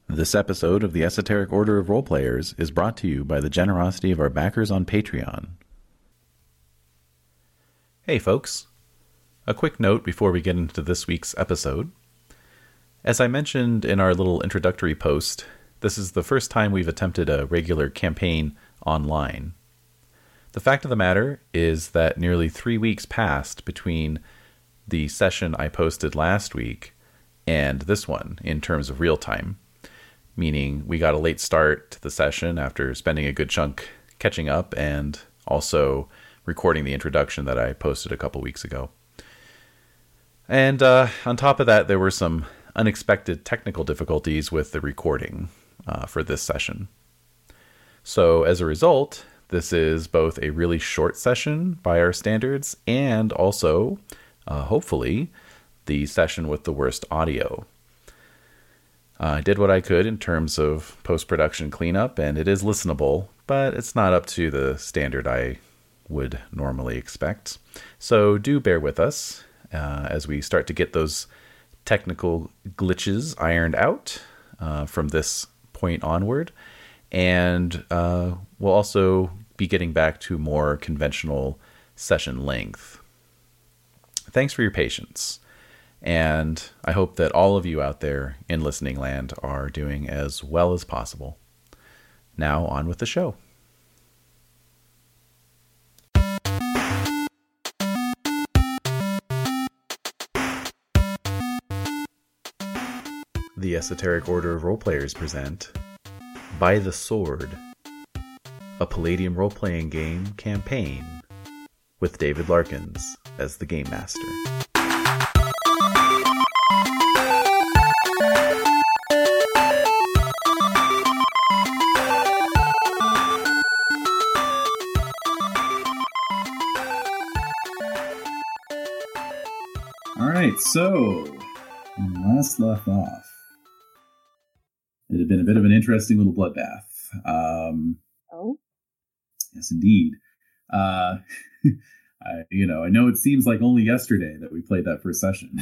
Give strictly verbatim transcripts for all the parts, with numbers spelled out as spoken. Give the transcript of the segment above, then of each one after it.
This episode of the Esoteric Order of Roleplayers is brought to you by the generosity of our backers on Patreon. Hey folks, a quick note before we get into this week's episode. As I mentioned in our little introductory post, this is the first time we've attempted a regular campaign online. The fact of the matter is that nearly three weeks passed between the session I posted last week and this one in terms of real time. Meaning we got a late start to the session after spending a good chunk catching up and also recording the introduction that I posted a couple weeks ago. And uh, on top of that, there were some unexpected technical difficulties with the recording uh, for this session. So as a result, this is both a really short session by our standards and also, uh, hopefully, the session with the worst audio. Uh, I did what I could in terms of post-production cleanup, and it is listenable, but it's not up to the standard I would normally expect. So do bear with us uh, as we start to get those technical glitches ironed out uh, from this point onward. And uh, we'll also be getting back to more conventional session length. Thanks for your patience. And I hope that all of you out there in listening land are doing as well as possible. Now on with the show. The Esoteric Order of Roleplayers present By the Sword, a Palladium role-playing game campaign with David Larkins as the Game Master. Alright, so, when we last left off, it had been a bit of an interesting little bloodbath. Um, oh? Yes, indeed. Uh, I, you know, I know it seems like only yesterday that we played that first session.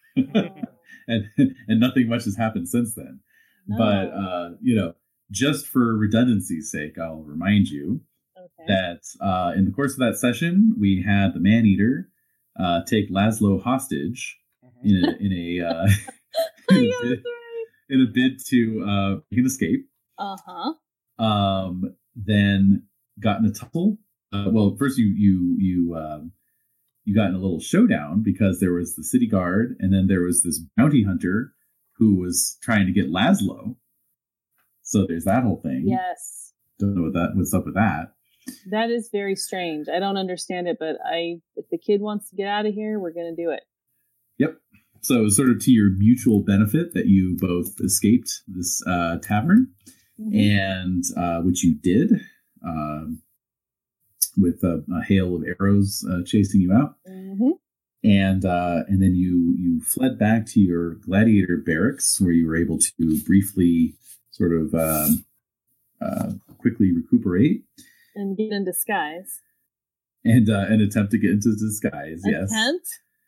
and and nothing much has happened since then. No. But, uh, you know, just for redundancy's sake, I'll remind you okay. that uh, in the course of that session, we had the Man-Eater uh, take Laszlo hostage mm-hmm. in a, in a, uh, in, a bid, in a bid to uh, make an escape. Uh-huh. Um, then got in a tussle. Uh, well, first you you you um, you got in a little showdown because there was the city guard, and then there was this bounty hunter who was trying to get Laszlo. So there's that whole thing. Yes. Don't know what that what's up with that. That is very strange. I don't understand it, but I if the kid wants to get out of here, we're going to do it. Yep. So it was sort of to your mutual benefit that you both escaped this uh, tavern, mm-hmm. and uh, which you did. Um, with a, a hail of arrows uh, chasing you out. Mm-hmm. And uh, and then you you fled back to your gladiator barracks where you were able to briefly sort of um, uh, quickly recuperate. And get in disguise. And uh, and attempt to get into disguise, yes. Attempt?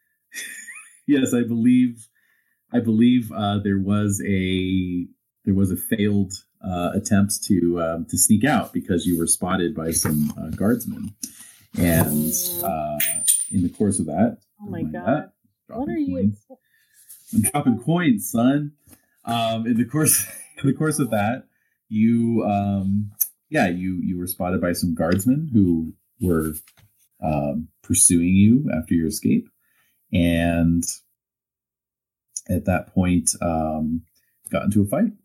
Yes, I believe I believe uh, there was a there was a failed Uh, attempt to um, to sneak out because you were spotted by some uh, guardsmen, and uh, in the course of that, oh my god, that, what are coins. you? I'm dropping coins, son. Um, in the course in the course of that, you um, yeah you you were spotted by some guardsmen who were um, pursuing you after your escape, and at that point, um, got into a fight.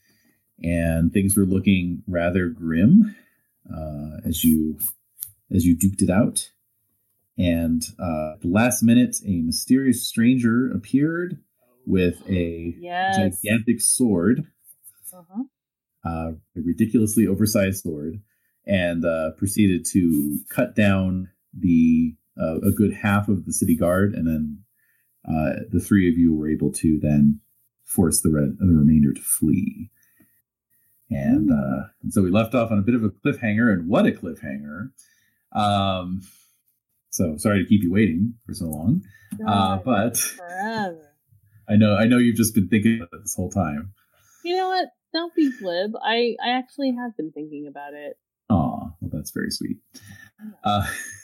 And things were looking rather grim uh, as you as you duked it out. And uh, at the last minute, a mysterious stranger appeared with a yes. gigantic sword, uh-huh. uh, a ridiculously oversized sword, and uh, proceeded to cut down the uh, a good half of the city guard. And then uh, the three of you were able to then force the, re- the remainder to flee. And, uh, and so we left off on a bit of a cliffhanger, and what a cliffhanger. Um, so sorry to keep you waiting for so long. God, uh, but forever. I know, I know you've just been thinking about it this whole time. You know what? don't be glib. I, I actually have been thinking about it. Aw, well, that's very sweet. Uh,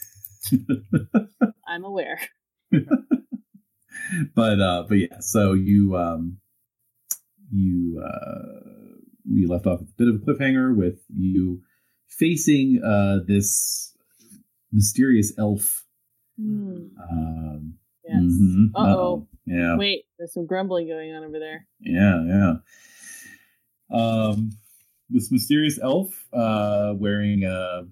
I'm aware. but uh, but yeah, so you um, you uh, we left off with a bit of a cliffhanger with you facing uh, this mysterious elf. Hmm. Um, Yes. mhm, Uh-oh. uh-oh. Yeah. Wait, there's some grumbling going on over there. Yeah, yeah. Um, this mysterious elf uh, wearing a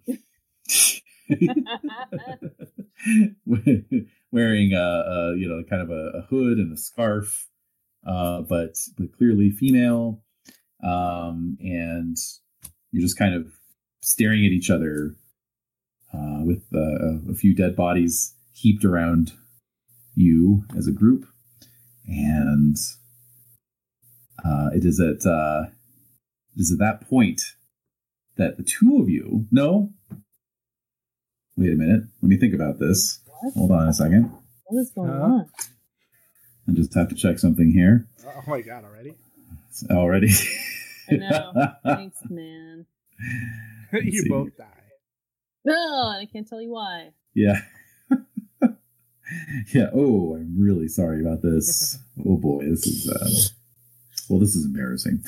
wearing a, a you know kind of a, a hood and a scarf, uh, but but clearly female, um, and you're just kind of staring at each other uh, with uh, a few dead bodies heaped around you as a group, and uh, it is at uh, it is at that point that the two of you no wait a minute let me think about this. What? Hold on a second. What is going Huh? on? I just have to check something here Oh my god, already? already. I know. Thanks, man. You see. both die. No, and I can't tell you why. Yeah. Yeah. Oh, I'm really sorry about this. Oh boy, this is uh, well, this is embarrassing.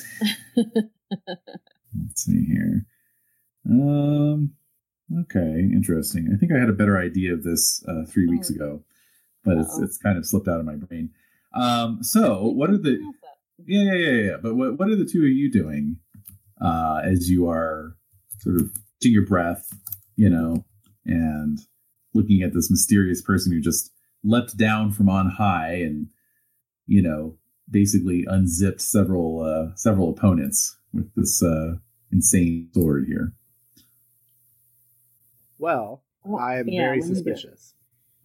Let's see here. Um. Okay, interesting. I think I had a better idea of this uh, three weeks Oh. ago, but it's Uh-oh. it's kind of slipped out of my brain. Um. So, what are the? Yeah, yeah, yeah, yeah. But what what are the two of you doing uh, as you are sort of catching your breath, you know, and looking at this mysterious person who just leapt down from on high and, you know, basically unzipped several uh, several opponents with this uh, insane sword here. Well, Well, I am yeah, very what do you do? suspicious.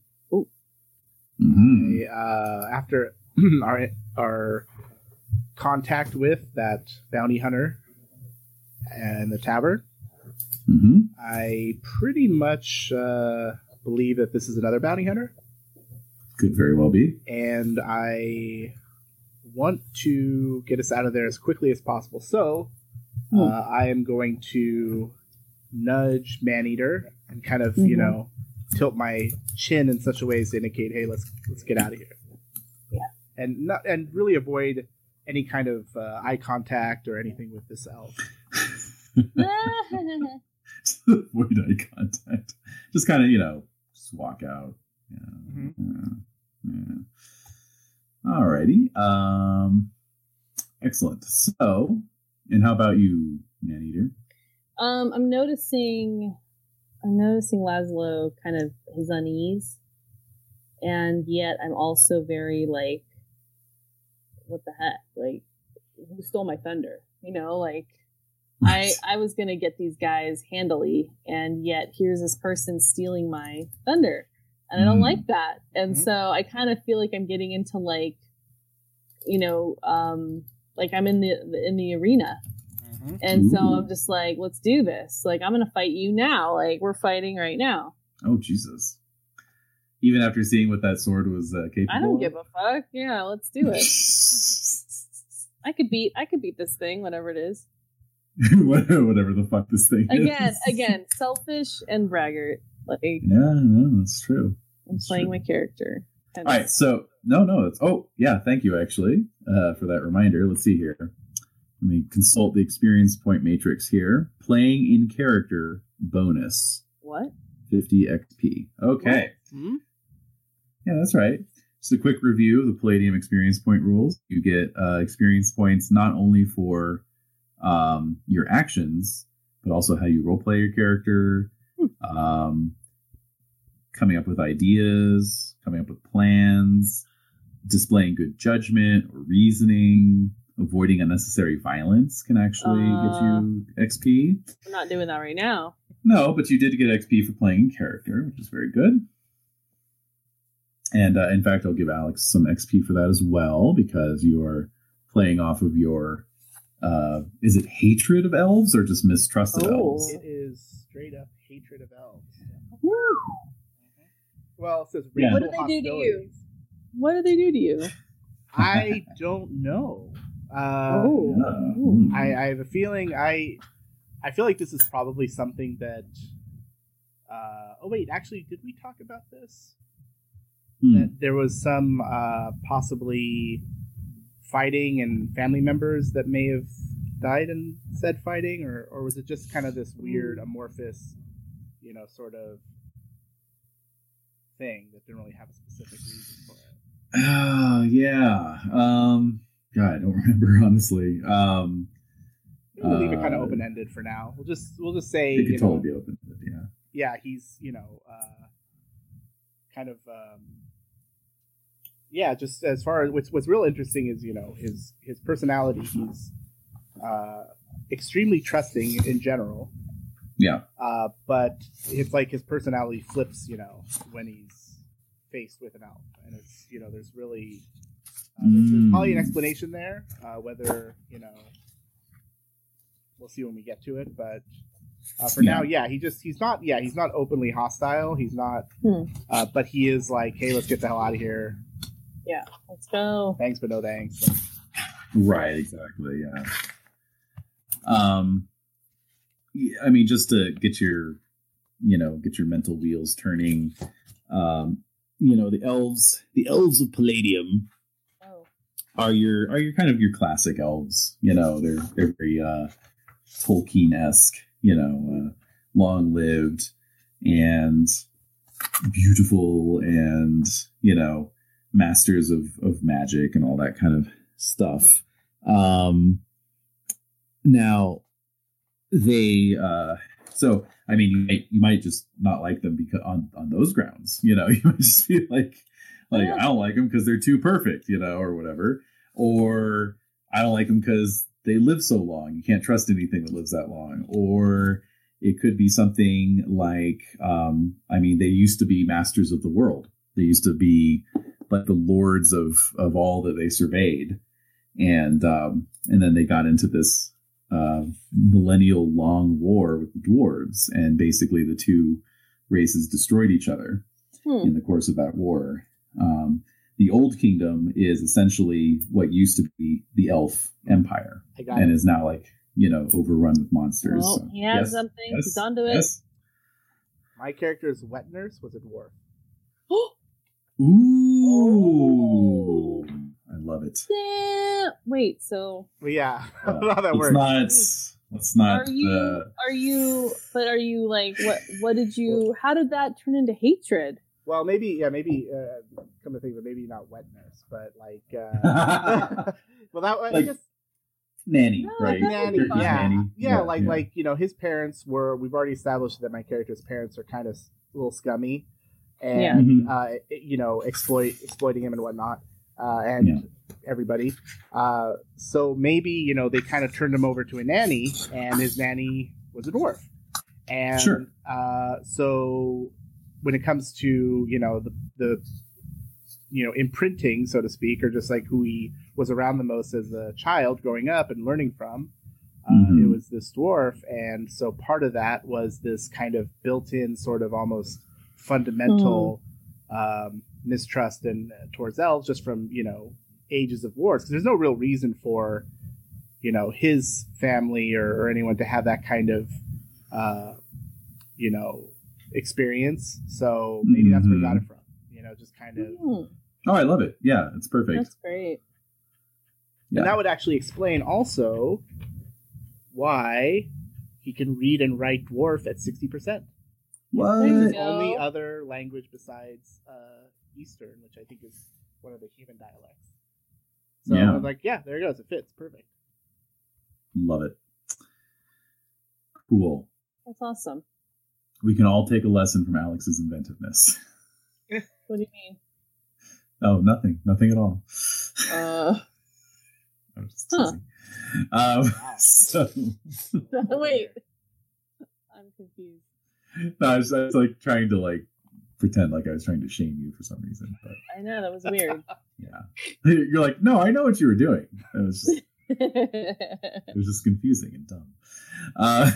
Mm-hmm. I, uh, after our our contact with that bounty hunter and the tavern, Mm-hmm. I pretty much uh, believe that this is another bounty hunter, Could very well be. and I want to get us out of there as quickly as possible. So Hmm. uh, I am going to nudge Maneater and kind of, you Mhm. know, tilt my chin in such a way as to indicate, "Hey, let's let's get out of here." Yeah. and not and really avoid any kind of uh, eye contact or anything with this elf. Avoid eye contact. Just kind of, you know, just walk out. Yeah. Mhm. Yeah. Yeah. Alrighty. Um, excellent. So, and how about you, Maneater? Um, I'm noticing, I'm noticing Laszlo kind of his unease, and yet I'm also very like, what the heck? Like, who stole my thunder? You know, like, I I was gonna get these guys handily, and yet here's this person stealing my thunder, and I don't Mm. like that. And Mhm. so I kind of feel like I'm getting into like, you know, um, like I'm in the in the arena. And so Ooh. I'm just like, let's do this. Like, I'm going to fight you now. Like, we're fighting right now. Oh, Jesus. Even after seeing what that sword was uh, capable I don't of? give a fuck. Yeah, let's do it. I could beat, I could beat this thing, whatever it is. Whatever the fuck this thing Again, is. again, selfish and braggart. Like, Yeah, no, that's true. I'm That's playing true. my character. All right, so no, no, it's oh yeah, thank you actually uh, for that reminder. Let's see here. Let me consult the experience point matrix here. Playing in character bonus What? fifty X P. Okay, Hmm? yeah, that's right. Just a quick review of the Palladium experience point rules. You get uh, experience points not only for um, your actions, but also how you roleplay your character. Um, coming up with ideas, coming up with plans, displaying good judgment or reasoning, avoiding unnecessary violence can actually Uh. get you X P. I'm not doing that right now. No, but you did get X P for playing in character, which is very good. And uh, in fact, I'll give Alex some X P for that as well, because you are playing off of your, uh, is it hatred of elves or just mistrust of Oh. elves? It is straight up hatred of elves. Woo! Well, it says Yeah. racial What did they do to you? hostilities. What did they do to you? I don't know. Uh, Oh. Yeah. Ooh. I, I have a feeling I I feel like this is probably something that. Uh, oh wait, actually, did we talk about this? Hmm. That there was some uh, possibly fighting and family members that may have died in said fighting, or or was it just kind of this weird amorphous, you know, sort of thing that didn't really have a specific reason for it? Oh, yeah. Um, God, I don't remember, honestly. Um, We'll leave it kind of Uh, open ended for now. We'll just we'll just say it could you know, totally be open. Yeah. yeah, he's you know uh, kind of um, yeah. Just as far as what's what's real interesting is you know his his personality. He's uh, extremely trusting in general, Yeah. uh, but it's like his personality flips. You know when he's faced with an elf, and it's you know there's really uh, there's, there's probably an Mm. explanation there. Uh, whether you know. We'll see when we get to it, but uh, for Yeah. now, yeah, he just he's not yeah he's not openly hostile. He's not, Hmm. uh, but he is like, hey, let's get the hell out of here. Yeah, let's go. Thanks, but no thanks. Like, Right. Exactly. Yeah. Um, yeah, I mean, just to get your, you know, get your mental wheels turning. Um, you know, the elves, the elves of Palladium Oh. are your are your kind of your classic elves. You know, they're they're very uh, Tolkien-esque. You know, uh, long lived and beautiful, and you know, masters of of magic and all that kind of stuff. Um, now they uh, so I mean, you might you might just not like them because on on those grounds. You know, you might just be like. Like, I don't like them because they're too perfect, you know, or whatever. Or I don't like them because they live so long. You can't trust anything that lives that long. Or it could be something like, um, I mean, they used to be masters of the world. They used to be like the lords of, of all that they surveyed. And, um, and then they got into this uh, millennial long war with the dwarves. And basically the two races destroyed each other Hmm. in the course of that war. Um, the Old Kingdom is essentially what used to be the Elf Empire, I got and it. is now like you know overrun with monsters. Well, So, he has yes, something. yes, He's onto it. yes. My character's wet nurse was a dwarf. Ooh, I love it. Damn. Wait, so But yeah, I Uh, don't know how that let's works. not. Let's not. are you uh, are you but are you like what what did you how did that turn into hatred? Well, maybe yeah, maybe uh, come to think of it, maybe not wet nurse, but like uh, well, that I Like, guess nanny, No, right? that would nanny, be fun. yeah. Nanny. yeah, like like you know, his parents were. We've already established that my character's parents are kind of a little scummy, and Yeah. Mhm. uh, you know, exploit exploiting him and whatnot, uh, and Yeah. everybody. Uh, so maybe you know they kind of turned him over to a nanny, and his nanny was a dwarf, and Sure. uh, so when it comes to you know the the you know imprinting, so to speak, or just like who he was around the most as a child growing up and learning from. Uh, Mhm. It was this dwarf, and so part of that was this kind of built-in, sort of almost fundamental um, mistrust and uh, towards elves, just from you know ages of wars. Because there's no real reason for you know his family or, or anyone to have that kind of uh, you know experience. So maybe that's where he got it from. You know, just kind of. Hmm, Oh, I love it. Yeah, it's perfect. that's great. Yeah. And that would actually explain also why he can read and write dwarf at sixty percent. What? There you The go. only other language besides uh, Eastern, which I think is one of the human dialects. So Yeah. I'm like, yeah, there it goes. It fits. Perfect. Love it. Cool. That's awesome. We can all take a lesson from Alex's inventiveness. What do you mean? Oh, nothing. Nothing at all. Uh I'm just Huh. teasing. Um, so, wait. I'm confused. no, I was, I was like trying to like pretend like I was trying to shame you for some reason, but I know that was weird. yeah, you're like, no, I know what you were doing. It was just, it was just confusing and dumb. Uh,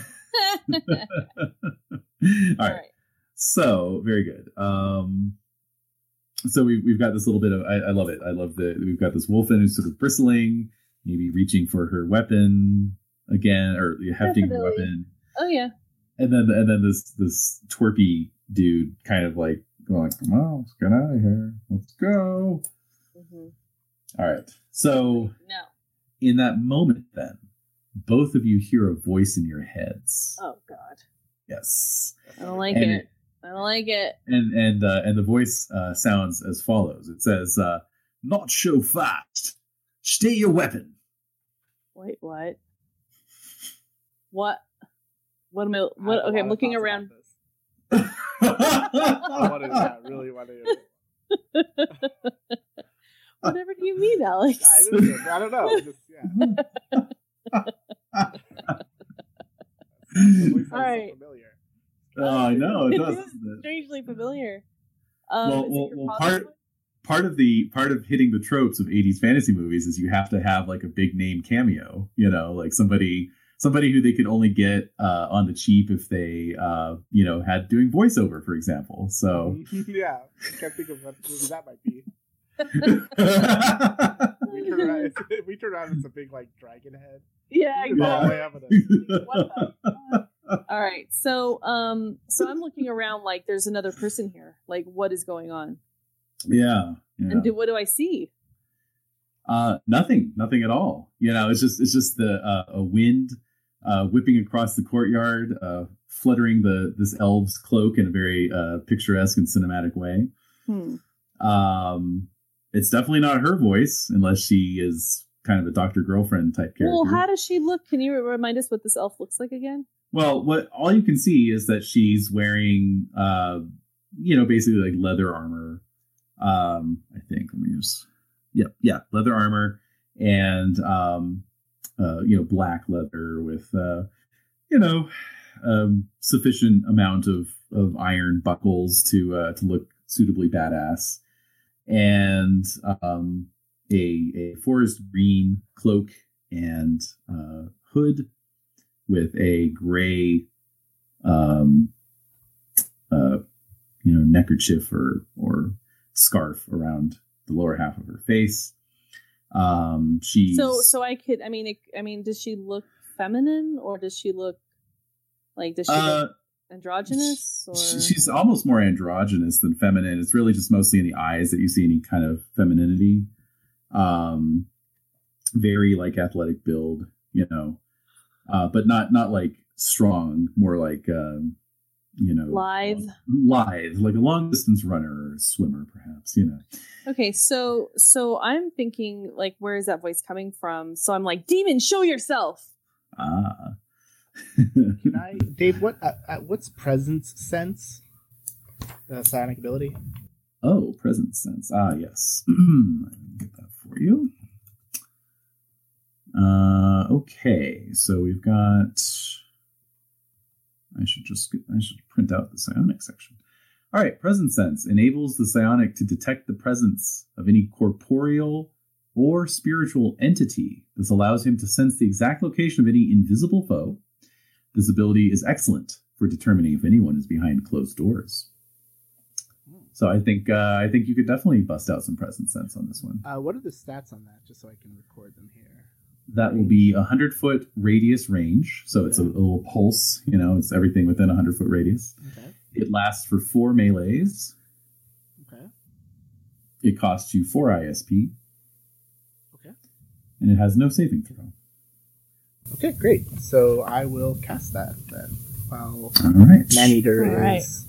all right. All right. So very good. Um, so we've we've got this little bit of I, I love it. I love that we've got this wolfen who's sort of bristling, maybe reaching for her weapon again, or hefting her Definitely. weapon. Oh yeah. And then and then this this twerpy dude kind of like going, come on, let's get out of here. Let's go. Mm-hmm. All right. So No. in that moment then, both of you hear a voice in your heads. Oh God. Yes. I don't like And it. I don't like it. And and uh, and the voice uh, sounds as follows. It says, uh, "Not so fast. Stay your weapon." Wait, what? What? What am I? I What? have a Okay, lot I'm of looking thoughts around. about this. I want to, yeah, really want to. Whatever do you mean, Alex? I don't, I don't know. Just, yeah. The voice sounds All right. so familiar. Oh, I know it does. is Doesn't it? strangely familiar. Um, Well, is it well, your well, father's part voice? part of the part of hitting the tropes of eighties fantasy movies is you have to have like a big name cameo. You know, like somebody somebody who they could only get uh, on the cheap if they uh, you know had doing voiceover, for example. So. Yeah, I can't think of what movie that might be. We turn around, it's, we turn around, it's a big like dragon head. Yeah, It's all the exactly. way up in it. What the fuck? All right, so um, so I'm looking around like there's another person here. Like, what is going on? Yeah. yeah. And do, what do I see? Uh, nothing, nothing at all. You know, it's just it's just the uh, a wind uh, whipping across the courtyard, uh, fluttering the this elf's cloak in a very uh, picturesque and cinematic way. Hmm. Um, it's definitely not her voice, unless she is kind of a Doctor Girlfriend type character. Well, how does she look? Can you remind us what this elf looks like again? Well, what all you can see is that she's wearing, uh, you know, basically like leather armor. Um, I think. Let me just. Yeah, yeah, leather armor and um, uh, you know, black leather with uh, you know, um, sufficient amount of of iron buckles to uh, to look suitably badass, and um, a a forest green cloak and uh, hood with a gray, um, uh, you know, neckerchief or or scarf around the lower half of her face. Um, she's So, so I could. I mean, it, I mean, does she look feminine or does she look like does she uh, look androgynous? Or sh- she's almost more androgynous than feminine. It's really just mostly in the eyes that you see any kind of femininity. Um, very like athletic build, you know, uh, but not not like strong. More like um, you know, lithe. lithe, like a long distance runner or swimmer, perhaps. You know. Okay, so so I'm thinking like, where is that voice coming from? So I'm like, demon, show yourself. Ah. Can I, Dave? What? Uh, uh, what's presence sense? Uh, psionic ability. Oh, presence sense. Ah, yes. Let me get that for you. Uh, okay, so we've got. I should just get, I should print out the psionic section. All right, presence sense enables the psionic to detect the presence of any corporeal or spiritual entity. This allows him to sense the exact location of any invisible foe. This ability is excellent for determining if anyone is behind closed doors. So I think uh, I think you could definitely bust out some presence sense on this one. Uh, what are the stats on that? Just so I can record them here. That will be a hundred foot radius range, so it's a, a little pulse. You know, it's everything within a hundred foot radius. Okay. It lasts for four melees. Okay. It costs you four I S P. Okay. And it has no saving throw. Okay, great. So I will cast that then. While All right. Maneater All right. is.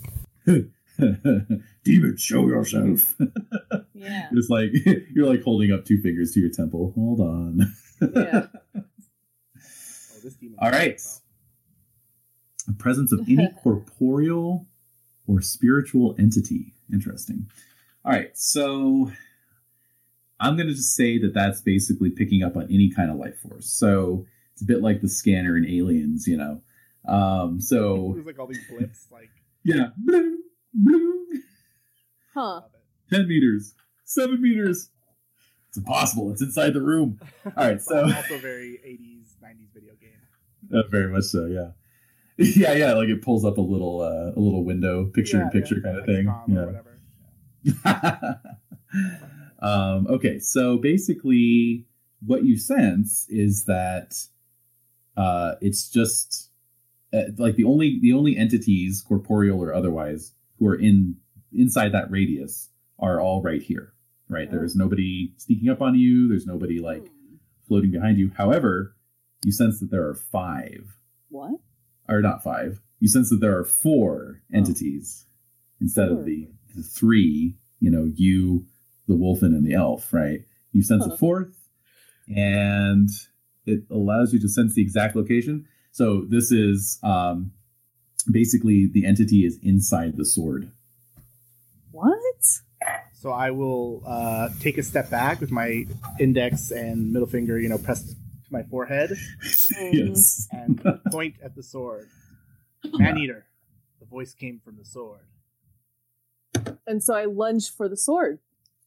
Demon, show yourself. Yeah. It's like you're like holding up two fingers to your temple. Hold on. Yeah. Oh, this demon. All right. The presence of any corporeal or spiritual entity. Interesting. All right, so I'm going to just say that that's basically picking up on any kind of life force. So it's a bit like the scanner in Aliens, you know. Um, so There's like all these blips, like. yeah, bloom, bloom. Huh. ten meters, seven meters. It's impossible. It's inside the room. All right, so Also very eighties, nineties video game. uh, very much so, yeah. Yeah, yeah, like it pulls up a little uh, a little window, picture in picture kind of like thing. Scom or Yeah. whatever. um, okay, so basically, what you sense is that uh, it's just uh, like the only the only entities, corporeal or otherwise, who are in inside that radius are all right here. Right, oh. There's nobody sneaking up on you. There's nobody like floating behind you. However, you sense that there are five. What? Or not five. You sense that there are four entities oh. instead four. of the, the three. You know, you, the wolfen, and the elf. Right. You sense huh. a fourth, and it allows you to sense the exact location. So this is um, basically the entity is inside the sword. What? So I will uh, take a step back with my index and middle finger, you know, pressed to my forehead. Yes. And point at the sword. Maneater. The voice came from the sword. And so I lunge for the sword.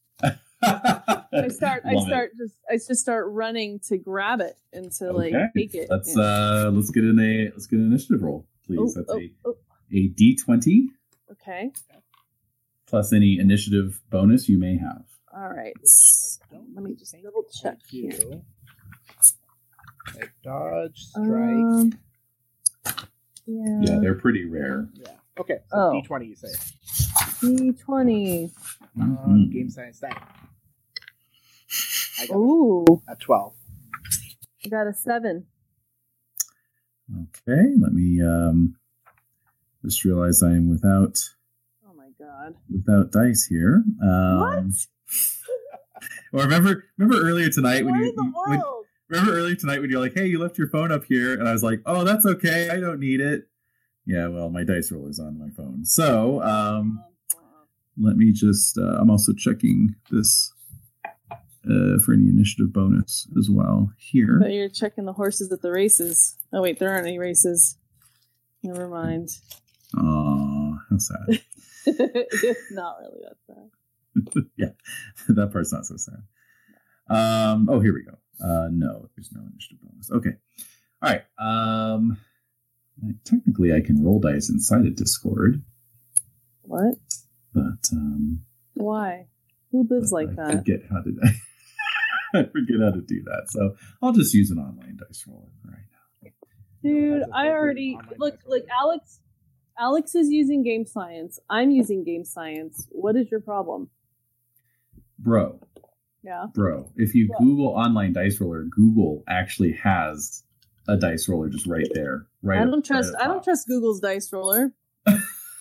I start. I start. Just. I just start running to grab it and to like okay. take it. Let's yeah. uh, let's get in a let's get an initiative roll, please. Oh, That's oh, a oh. a D twenty. Okay. Plus any initiative bonus you may have. All right. Let me just double check here. A dodge, strike. Um, yeah. Yeah, they're pretty rare. Yeah. Okay. So oh. D twenty, you say. D twenty. Mm-hmm. Um, game science die. I got Ooh. A twelve. I got a seven. Okay. Let me um, just realize I am without. Oh my god. Without dice here. Um, what? Well, remember, remember earlier tonight what when in you, the you world? when, remember earlier tonight when you're like, "Hey, you left your phone up here," and I was like, "Oh, that's okay. I don't need it." Yeah, well, my dice roller's on my phone, so um, let me just. Uh, I'm also checking this uh, for any initiative bonus as well here. But you're checking the horses at the races. Oh wait, there aren't any races. Never mind. Aw, how sad. It's not really that sad. Yeah, that part's not so sad. Um, oh, here we go. Uh, no, there's no initiative bonus. Okay. All right. Um, technically, I can roll dice inside of Discord. What? But um, why? Who lives like I that? I forget how to. I forget how to do that. So I'll just use an online dice roller right now. Dude, I already look. Like Alex. Alex is using game science. I'm using game science. What is your problem? Bro. Yeah. Bro, if you what? Google online dice roller, Google actually has a dice roller just right there. Right. I don't trust right I don't trust Google's dice roller. All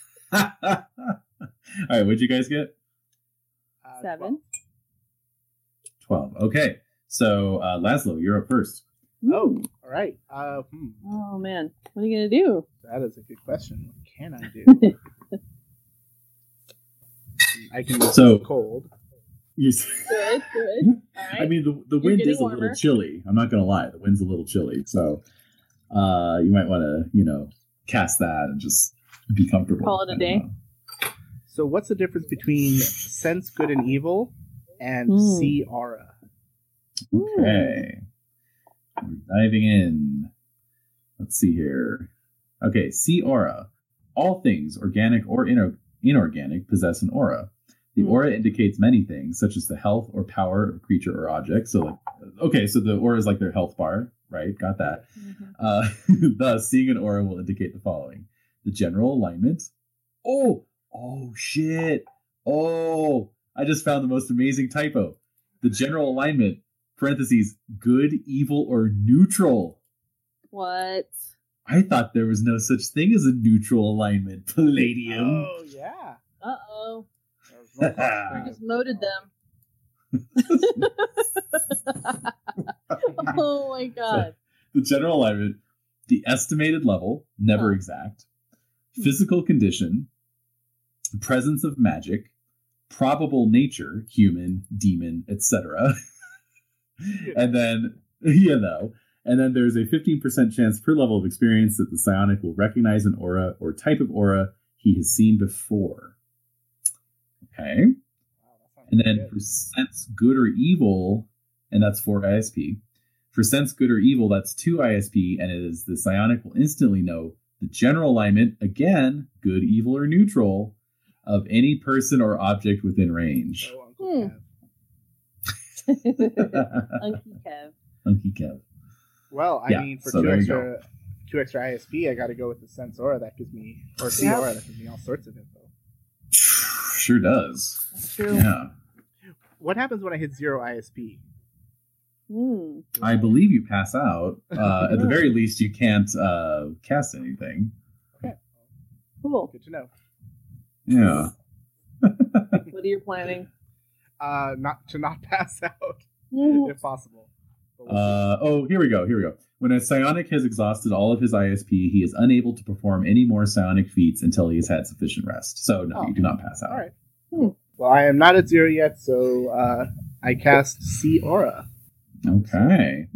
right, what'd you guys get? Uh, Seven. Twelve. Okay. So uh Laszlo, you're up first. Oh, all right. Uh, hmm. Oh man, what are you gonna do? That is a good question. What can I do? I can use so cold. You, good, good. All right. I mean, the the wind is a warmer. little chilly. I'm not gonna lie, the wind's a little chilly. So, uh, you might want to, you know, cast that and just be comfortable. Call it a day. Know. So, what's the difference between sense good and evil and mm. see aura? Okay. We're diving in. Let's see here. Okay, see aura. All things, organic or inor- inorganic, possess an aura. The mm. aura indicates many things, such as the health or power of a creature or object. So, like, okay, so the aura is like their health bar, right? Got that. Mm-hmm. Uh, thus, seeing an aura will indicate the following: the general alignment. Oh, oh shit! Oh, I just found the most amazing typo. The general alignment. Parentheses, good, evil, or neutral. What? I thought there was no such thing as a neutral alignment. Palladium. Oh, yeah. Uh-oh. I just moded them. Oh, my God. So, the general alignment, the estimated level, never oh. exact, physical condition, presence of magic, probable nature, human, demon, et cetera, and then, you know, and then there's a fifteen percent chance per level of experience that the psionic will recognize an aura or type of aura he has seen before. Okay. Wow, and then good. For sense good or evil, and that's four I S P. For sense good or evil, that's two I S P, and it is the psionic will instantly know the general alignment, again, good, evil, or neutral, of any person or object within range. Oh, Uncle hmm. Unky Kev. Unky Kev. Well, I Yeah, mean, for so two there you extra, two extra I S P, I got to go with the Sense Aura. That gives me, or C Yep. Aura, that gives me all sorts of info. Sure does. That's true. Yeah. What happens when I hit zero I S P? Hmm. I believe you pass out. Uh, at the very least, you can't uh, cast anything. Cool. Good to know. Yeah. What are you planning? Uh, not to not pass out Mhm. if possible. But we'll see. Uh, oh, here we go. Here we go. When a psionic has exhausted all of his I S P, he is unable to perform any more psionic feats until he has had sufficient rest. So, no, Oh. you do not pass out. All right. Hmm. Well, I am not at zero yet, so uh, I cast C Aura. Okay.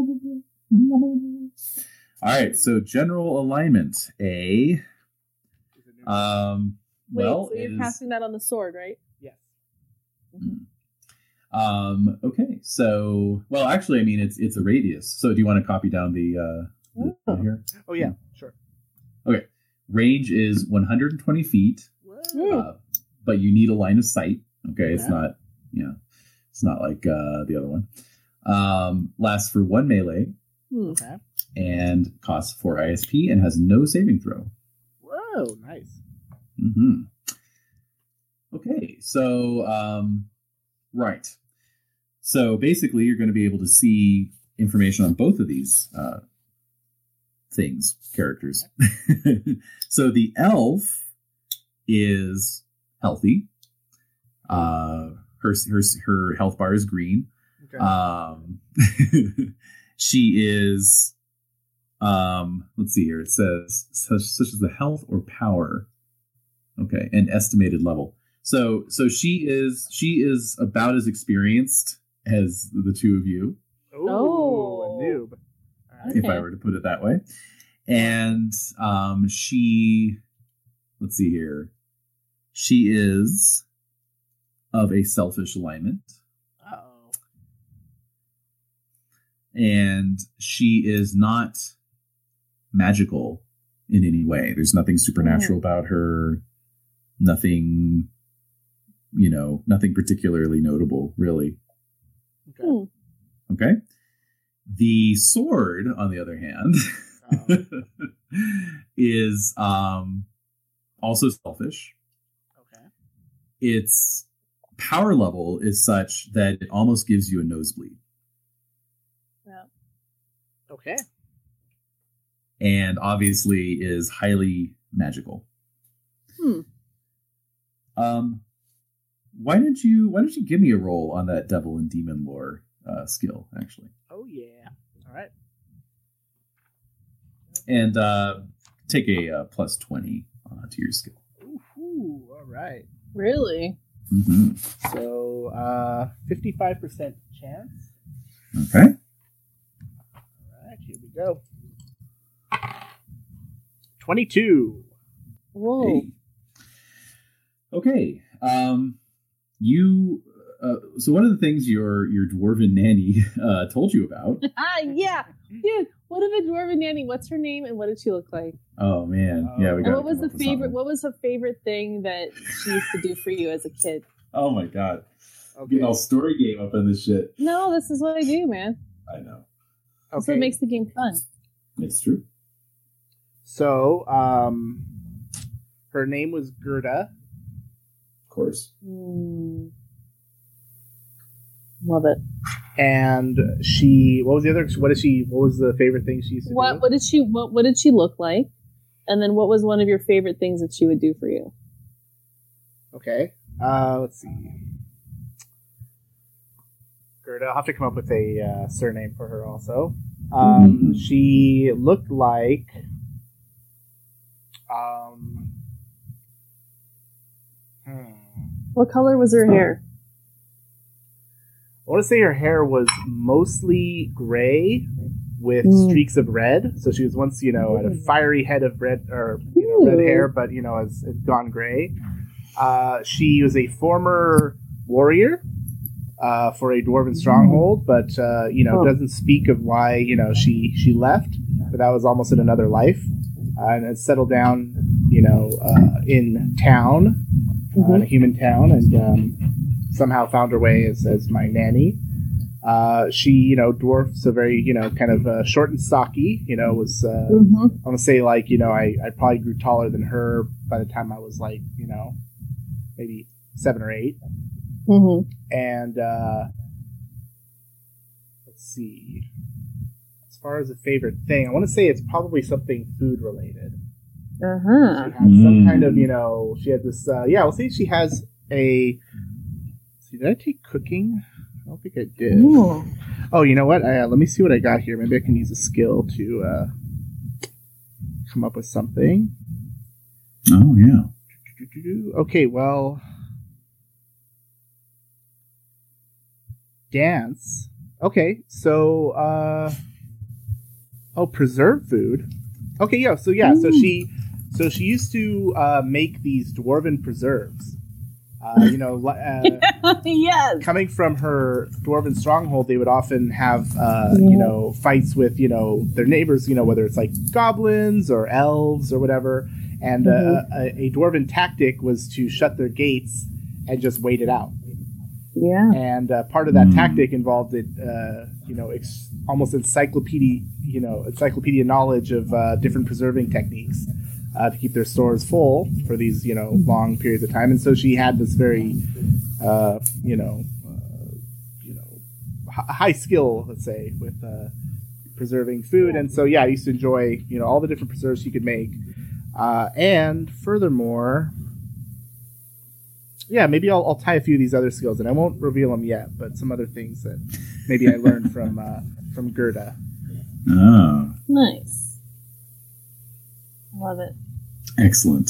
All right. So, general alignment. A. Um, Wait, well, so you're is- passing that on the sword, right? Yes. Um, okay. So, well, actually, I mean, it's it's a radius. So, do you want to copy down the, uh, the Oh. here? Oh yeah, sure. Range is one hundred twenty feet. Hmm. Uh, but you need a line of sight. Okay, it's Yeah. not, you know, it's not like uh, the other one. Um, lasts for one melee Hmm. Okay. and costs four I S P and has no saving throw. Whoa, nice. hmm Okay, so um, right. So basically, you're going to be able to see information on both of these uh, things, characters. So the elf is healthy. Uh, her her her health bar is green. Okay. Um, she is. Um, let's see here. It says such such as the health or power. Okay, and estimated level. So so she is she is about as experienced as the two of you, Ooh, Oh. a noob. All right. if I Okay. were to put it that way. And um, she, let's see here, she is of a selfish alignment, Uh-oh. and she is not magical in any way. There's nothing supernatural about her, nothing, you know, nothing particularly notable, really. Okay. Hmm. Okay. The sword, on the other hand, Uh-oh. is um, also selfish. Okay. Its power level is such that it almost gives you a nosebleed. Okay. And obviously is highly magical. Hmm. Um, why did you why don't you give me a roll on that devil and demon lore uh, skill, actually? Oh yeah. All right. And uh, take a uh, plus twenty uh, to your skill. Ooh, all right. Really? Mm-hmm. So, uh, fifty-five percent chance. Okay. All right, here we go. twenty-two. Whoa. Hey. Okay. Um, you. Uh, so one of the things your your dwarven nanny uh, told you about. Ah, yeah. Dude, what if a dwarven nanny? What's her name and what did she look like? Oh man, yeah. We And got. what was the favorite? What was her favorite thing that she used to do for you as a kid? Oh my god, Okay. getting all story game up in this shit. No, this is what I do, man. I know. That's what Okay. makes the game fun. It's true. So, um, her name was Gerda. Of course. Mm. Love it. And she, what was the other? What is she? What was the favorite thing she used to What do? what did she what what did she look like? And then what was one of your favorite things that she would do for you? Okay. Uh, let's see. Gerda. I'll have to come up with a uh, surname for her also. Um, Mhm. She looked like. Um. Hmm. What color was her hair? I want to say her hair was mostly gray with Mm. streaks of red. So she was once, you know, had a fiery head of red or you know, red Ooh. hair, but you know, has, has gone gray. Uh, she was a former warrior uh, for a dwarven stronghold, but uh, you know, Oh. doesn't speak of why you know she she left. But that was almost in another life, uh, and had settled down, you know, uh, in town, uh, in a human town, and um, somehow found her way as, as my nanny. Uh, she, you know, dwarf, so very, you know, kind of uh, short and stocky. You know, was uh, Mm-hmm. I want to say like, you know, I, I probably grew taller than her by the time I was like, you know, maybe seven or eight. Mm-hmm. And uh, let's see. As far as a favorite thing, I want to say it's probably something food related. Uh-huh. She has some Mm. kind of, you know, she had this, uh, yeah, we'll see she has a, see, did I take cooking? I don't think I did. Ooh. Oh, you know what? Uh, let me see what I got here. Maybe I can use a skill to uh, come up with something. Oh, yeah. Okay, well, dance. Okay, so, uh, oh, preserve food. Okay, yeah, so yeah, so Ooh. she, so she used to uh, make these dwarven preserves. Uh, you know, uh, Yes. coming from her dwarven stronghold, they would often have, uh, Yeah. you know, fights with, you know, their neighbors, you know, whether it's like goblins or elves or whatever. And uh, Mhm. a, a dwarven tactic was to shut their gates and just wait it out. Yeah. And uh, part of that Mm. tactic involved it, uh, you know, ex- almost encyclopedia, you know, encyclopedia knowledge of uh, different preserving techniques uh, to keep their stores full for these, you know, long periods of time. And so she had this very, uh, you know, uh, you know, h- high skill, let's say, with uh, preserving food. And so, yeah, I used to enjoy, you know, all the different preserves she could make. Uh, and furthermore, yeah, maybe I'll, I'll tie a few of these other skills, and I won't reveal them yet, but some other things that maybe I learned from uh, from Gerda. Oh, Nice. Love it. excellent.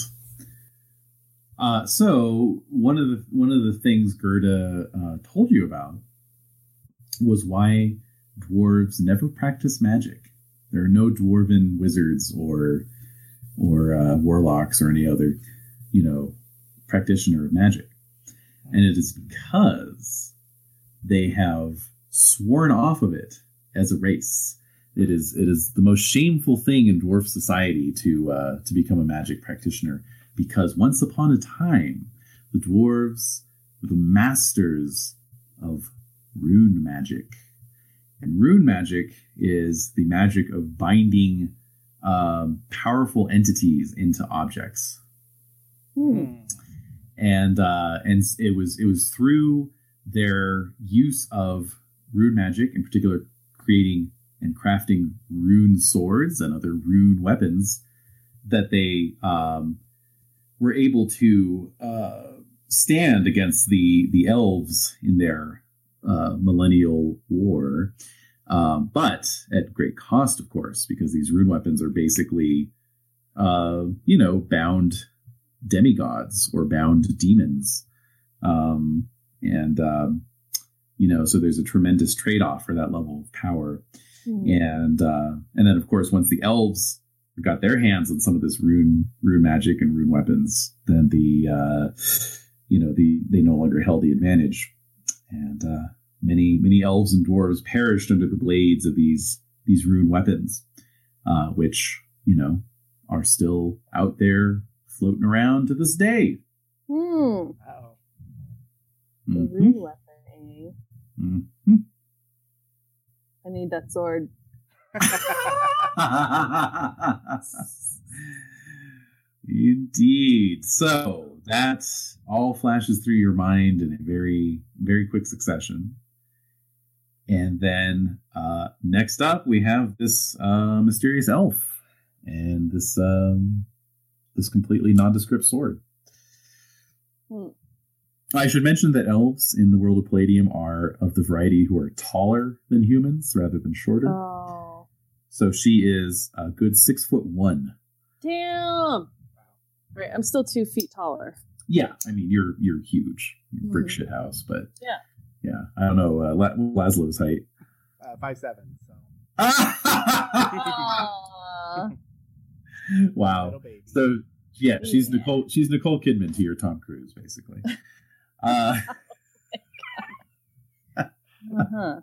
Uh, so one of the one of the things Gerda uh, told you about was why dwarves never practice magic. There are no dwarven wizards or or uh, warlocks or any other, you know, practitioner of magic. And it is because they have sworn off of it as a race. It is it is the most shameful thing in dwarf society to uh, to become a magic practitioner, because once upon a time, the dwarves were the masters of rune magic. And rune magic is the magic of binding um, powerful entities into objects. Hmm. And uh, and it was it was through their use of rune magic, in particular, creating and crafting rune swords and other rune weapons, that they um, were able to uh, stand against the the elves in their uh, millennial war, um, but at great cost, of course, because these rune weapons are basically, uh, you know, bound demigods or bound demons, um, and um, you know, so there's a tremendous trade-off for that level of power. Hmm. And uh, and then, of course, once the elves got their hands on some of this rune rune magic and rune weapons, then the uh, you know the they no longer held the advantage, and uh, many many elves and dwarves perished under the blades of these these rune weapons, uh, which you know are still out there floating around to this day. Hmm. Wow. The Mhm. rune weapon. eh? Mhm. I need that sword. Indeed. So that all flashes through your mind in a very, very quick succession. And then uh, next up, we have this uh, mysterious elf and this um, this completely nondescript sword. Hmm. I should mention that elves in the world of Palladium are of the variety who are taller than humans rather than shorter. Oh. So she is a good six foot one. Damn. Right, I'm still two feet taller. Yeah, I mean you're you're huge, you're brick Mhm. shit house, but Yeah. yeah. I don't know uh, La- Laszlo's height. Uh, five seven. So Aw. Wow. little baby. So yeah, she's Yeah. Nicole. She's Nicole Kidman to your Tom Cruise, basically. uh, Uh-huh.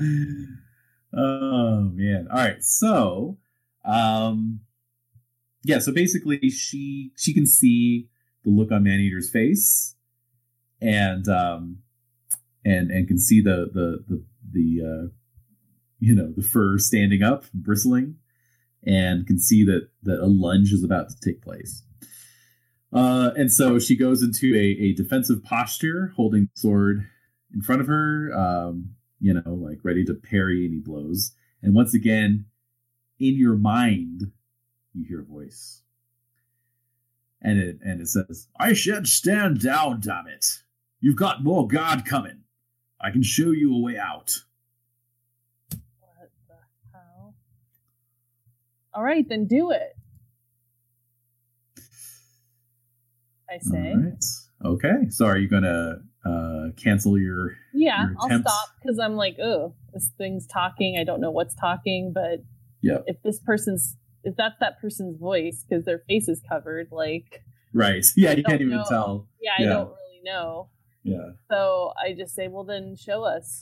oh man! All right, so um, yeah, so basically, she she can see the look on Maneater's face, and um, and and can see the the the the uh, you know the fur standing up, bristling, and can see that that a lunge is about to take place. Uh, and so she goes into a, a defensive posture, holding the sword in front of her, um, you know, like ready to parry any blows. And once again, in your mind, you hear a voice. And it and it says, "I shan't stand down, damn it. You've got more guard coming. I can show you a way out." What the hell? All right, then do it. I say. All right. Okay. So are you going to uh, cancel your Yeah, your I'll attempts? stop because I'm like, oh, this thing's talking. I don't know what's talking, but Yep. if this person's, if that's that person's voice because their face is covered, like, Right. Yeah, you don't can't even know. tell. yeah, I Yeah. don't really know. Yeah. So I just say, well, then show us.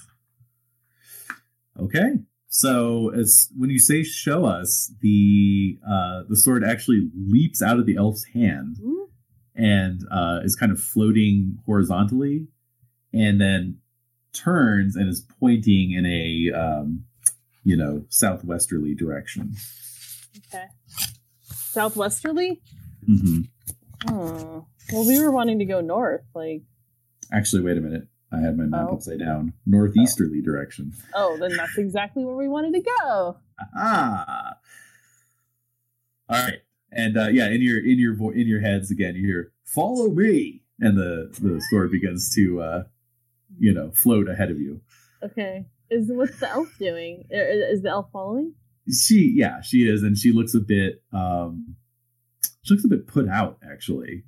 Okay. So as when you say show us, the uh, the sword actually leaps out of the elf's hand Hmm? and uh, is kind of floating horizontally, and then turns and is pointing in a um, you know southwesterly direction. Okay. Southwesterly? Mm-hmm. Oh. Well, we were wanting to go north. Like, Actually, wait a minute. I had my map Oh. upside down. Northeasterly direction. oh, then that's exactly where we wanted to go. Ah. All right. And uh, yeah, in your in your vo- in your heads again, you hear "Follow me," and the the sword begins to uh, you know float ahead of you. Okay. Is what's the elf doing? I- Is the elf following? She yeah, she is, and she looks a bit um, she looks a bit put out actually.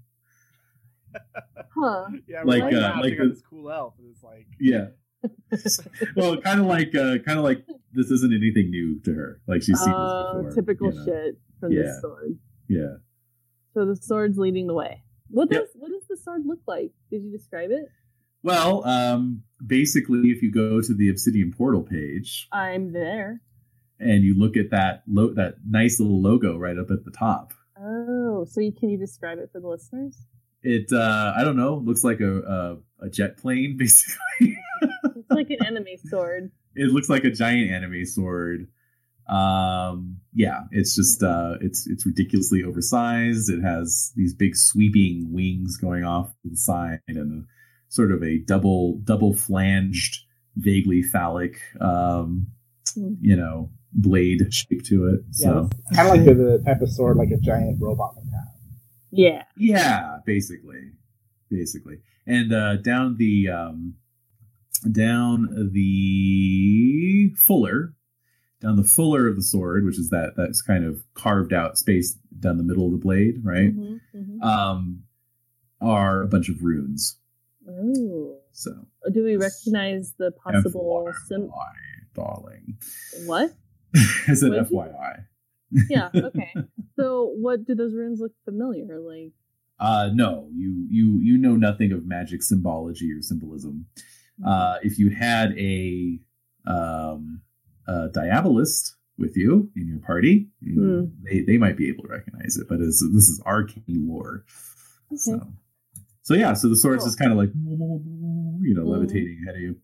Huh. Yeah, Like, we're uh, laughing like at the- this cool elf. And it's like, Yeah. Well, kind of like uh, kind of like this isn't anything new to her. Like she's seen Oh, this before. typical you know? shit from Yeah. this sword. Yeah. So the sword's leading the way. What does Yep. what does the sword look like? Did you describe it? Well, um, basically, if you go to the Obsidian Portal page I'm there. and you look at that lo- that nice little logo right up at the top, Oh, so you, can you describe it for the listeners? it uh, I don't know, looks like a a, a jet plane basically. It's like an enemy sword. It looks like a giant anime sword. Um, yeah, it's just uh, it's it's ridiculously oversized. It has these big sweeping wings going off to the side and a, sort of a double double flanged, vaguely phallic, um, Hmm. you know, blade shape to it. So yeah, kind of like the, the type of sword like a giant robot would have. Yeah. yeah, basically, basically, and uh, down the um, down the fuller. Down the fuller of the sword, which is that that's kind of carved out space down the middle of the blade, right? Mhm, mhm. Um, are a bunch of runes. Ooh. So Do we recognize the possible sim? F Y I, darling. What? I said What? F Y I. Yeah. Okay. So, what do those runes look familiar? Like, Uh, no, you you you know nothing of magic symbology or symbolism. Uh, if you had a um, a diabolist with you in your party, you, Mm. they they might be able to recognize it. But it's, this is arcane lore. Okay. So, so yeah, so the sword's Cool. just kind of like, you know, Mhm. levitating ahead of you.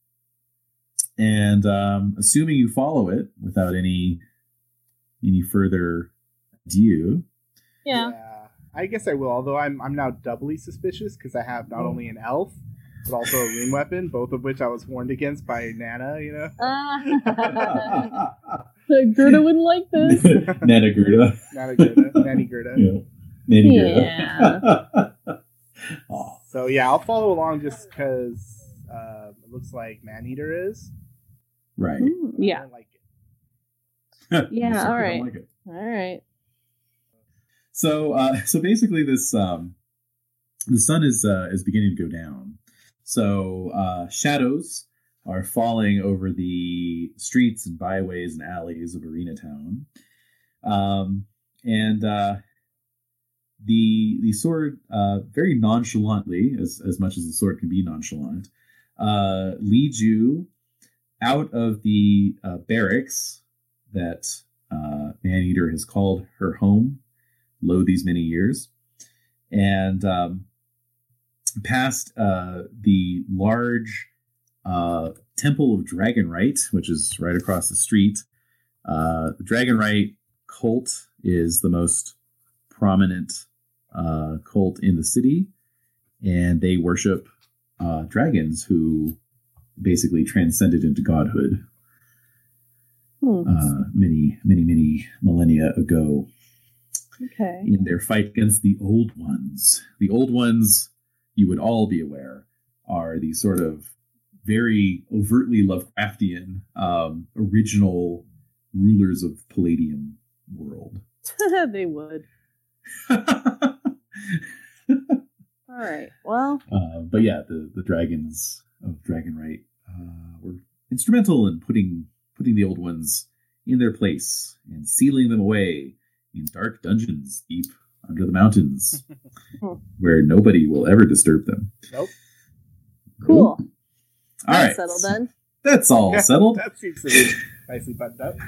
And um, assuming you follow it without any any further ado, yeah. I guess I will. Although I'm I'm now doubly suspicious because I have not Oh. only an elf but also a rune weapon, both of which I was warned against by Nana. You know, Ah. Gerda wouldn't like this. Nana Gerda. Nana Gerda, Nanny Gerda. Yeah. Nanny Yeah. Gerda. Aw. So yeah, I'll follow along just because uh, it looks like Maneater is. Right. Mm, I yeah. don't like it. Yeah, Certainly all don't right. like it. All right. So, uh, so basically, this um, the sun is uh, is beginning to go down. So uh, shadows are falling over the streets and byways and alleys of Arena Town, um, and uh, the the sword uh, very nonchalantly, as as much as the sword can be nonchalant, uh, leads you out of the uh, barracks that uh, Maneater has called her home, lo these many years, and um, past uh, the large uh, Temple of Dragonrite, which is right across the street. Uh, the Dragonrite cult is the most prominent uh, cult in the city, and they worship uh, dragons who basically transcended into godhood Hmm. uh, many, many, many millennia ago. Okay. In their fight against the Old Ones. The Old Ones, you would all be aware, are the sort of very overtly Lovecraftian um, original rulers of Palladium world. They would. All right. Well. Uh, but yeah, the, the dragons of Dragonrite uh, were instrumental in putting putting the Old Ones in their place and sealing them away in dark dungeons deep under the mountains where nobody will ever disturb them. Nope. Cool. All That's right. settled then. That's all Yeah, settled. That seems to be nicely buttoned up.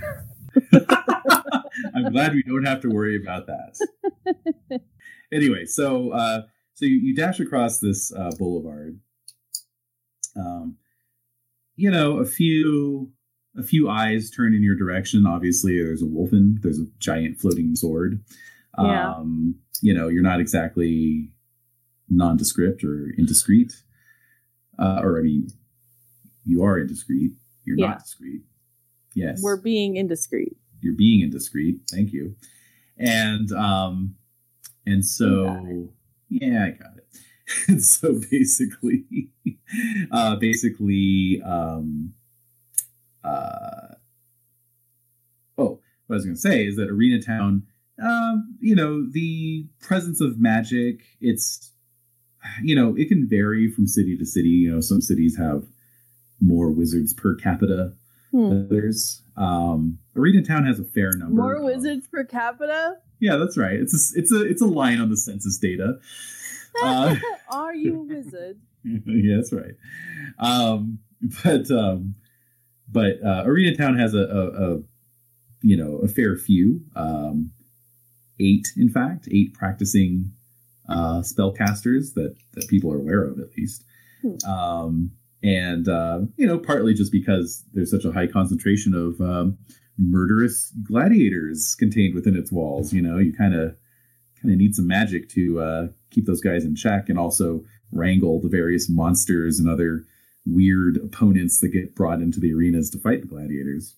I'm glad we don't have to worry about that. Anyway, so uh, so you, you dash across this uh, boulevard. Um, you know, a few a few eyes turn in your direction. Obviously, there's a wolfen. There's a giant floating sword. Yeah. Um, you know, you're not exactly nondescript or indiscreet. Uh, or I mean, you are indiscreet. You're Yeah. not discreet. Yes. We're being indiscreet. You're being indiscreet. Thank you. And um and so You yeah, I got it. And so basically uh basically um uh oh, what I was gonna say is that Arena Town, um, you know, the presence of magic, it's you know, it can vary from city to city. You know, some cities have more wizards per capita Hmm. than others. Um, Arena Town has a fair number. More of- wizards per capita? Yeah, that's right. It's a, it's a it's a line on the census data. Uh, Are you a wizard? yeah, that's right. Um, but um, but uh, Arena Town has a, a, a you know a fair few. Um, eight, in fact, eight practicing uh, spellcasters that that people are aware of, at least. Hmm. Um, and uh, you know, partly just because there's such a high concentration of um, murderous gladiators contained within its walls. You know, you kind of kind of need some magic to uh, keep those guys in check, and also wrangle the various monsters and other weird opponents that get brought into the arenas to fight the gladiators.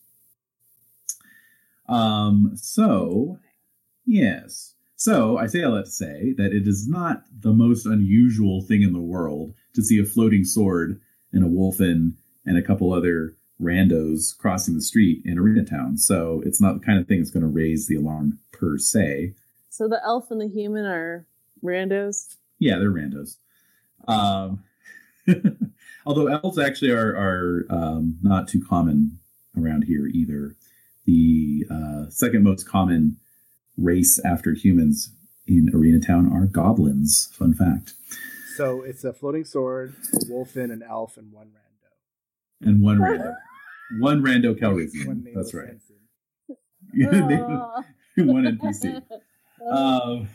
Um. So, yes. So I say all that to say that it is not the most unusual thing in the world to see a floating sword and a wolfen and a couple other randos crossing the street in Arena Town. So it's not the kind of thing that's going to raise the alarm per se. So the elf and the human are randos? Yeah, they're randos. Um, although elves actually are, are um, not too common around here either. The uh, second most common race after humans in Arena Town are goblins. Fun fact. So it's a floating sword, a wolfen, an elf, and one rando. And one rando. One rando Calrissian. One That's nameless right. ensign. Oh. One N P C. Um,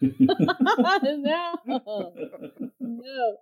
no. No.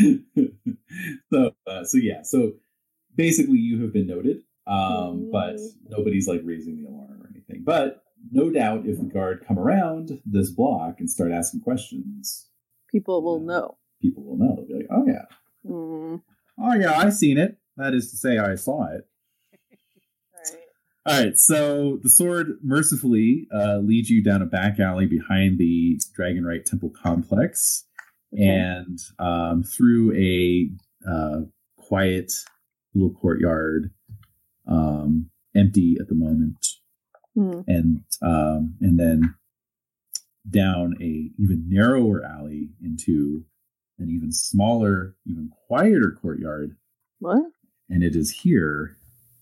so, uh, so yeah. So basically, you have been noted, um, but nobody's like raising the alarm or anything. But no doubt, if the guard come around this block and start asking questions, People will know. people will know. They'll be like, "Oh yeah, Mm. oh yeah, I seen it." That is to say, I saw it. Right. All right, so the sword mercifully uh, leads you down a back alley behind the Dragonrite Temple complex, Okay. and um, through a uh, quiet little courtyard, um, empty at the moment, Hmm. and um, and then down a even narrower alley into an even smaller, even quieter courtyard. What? And it is here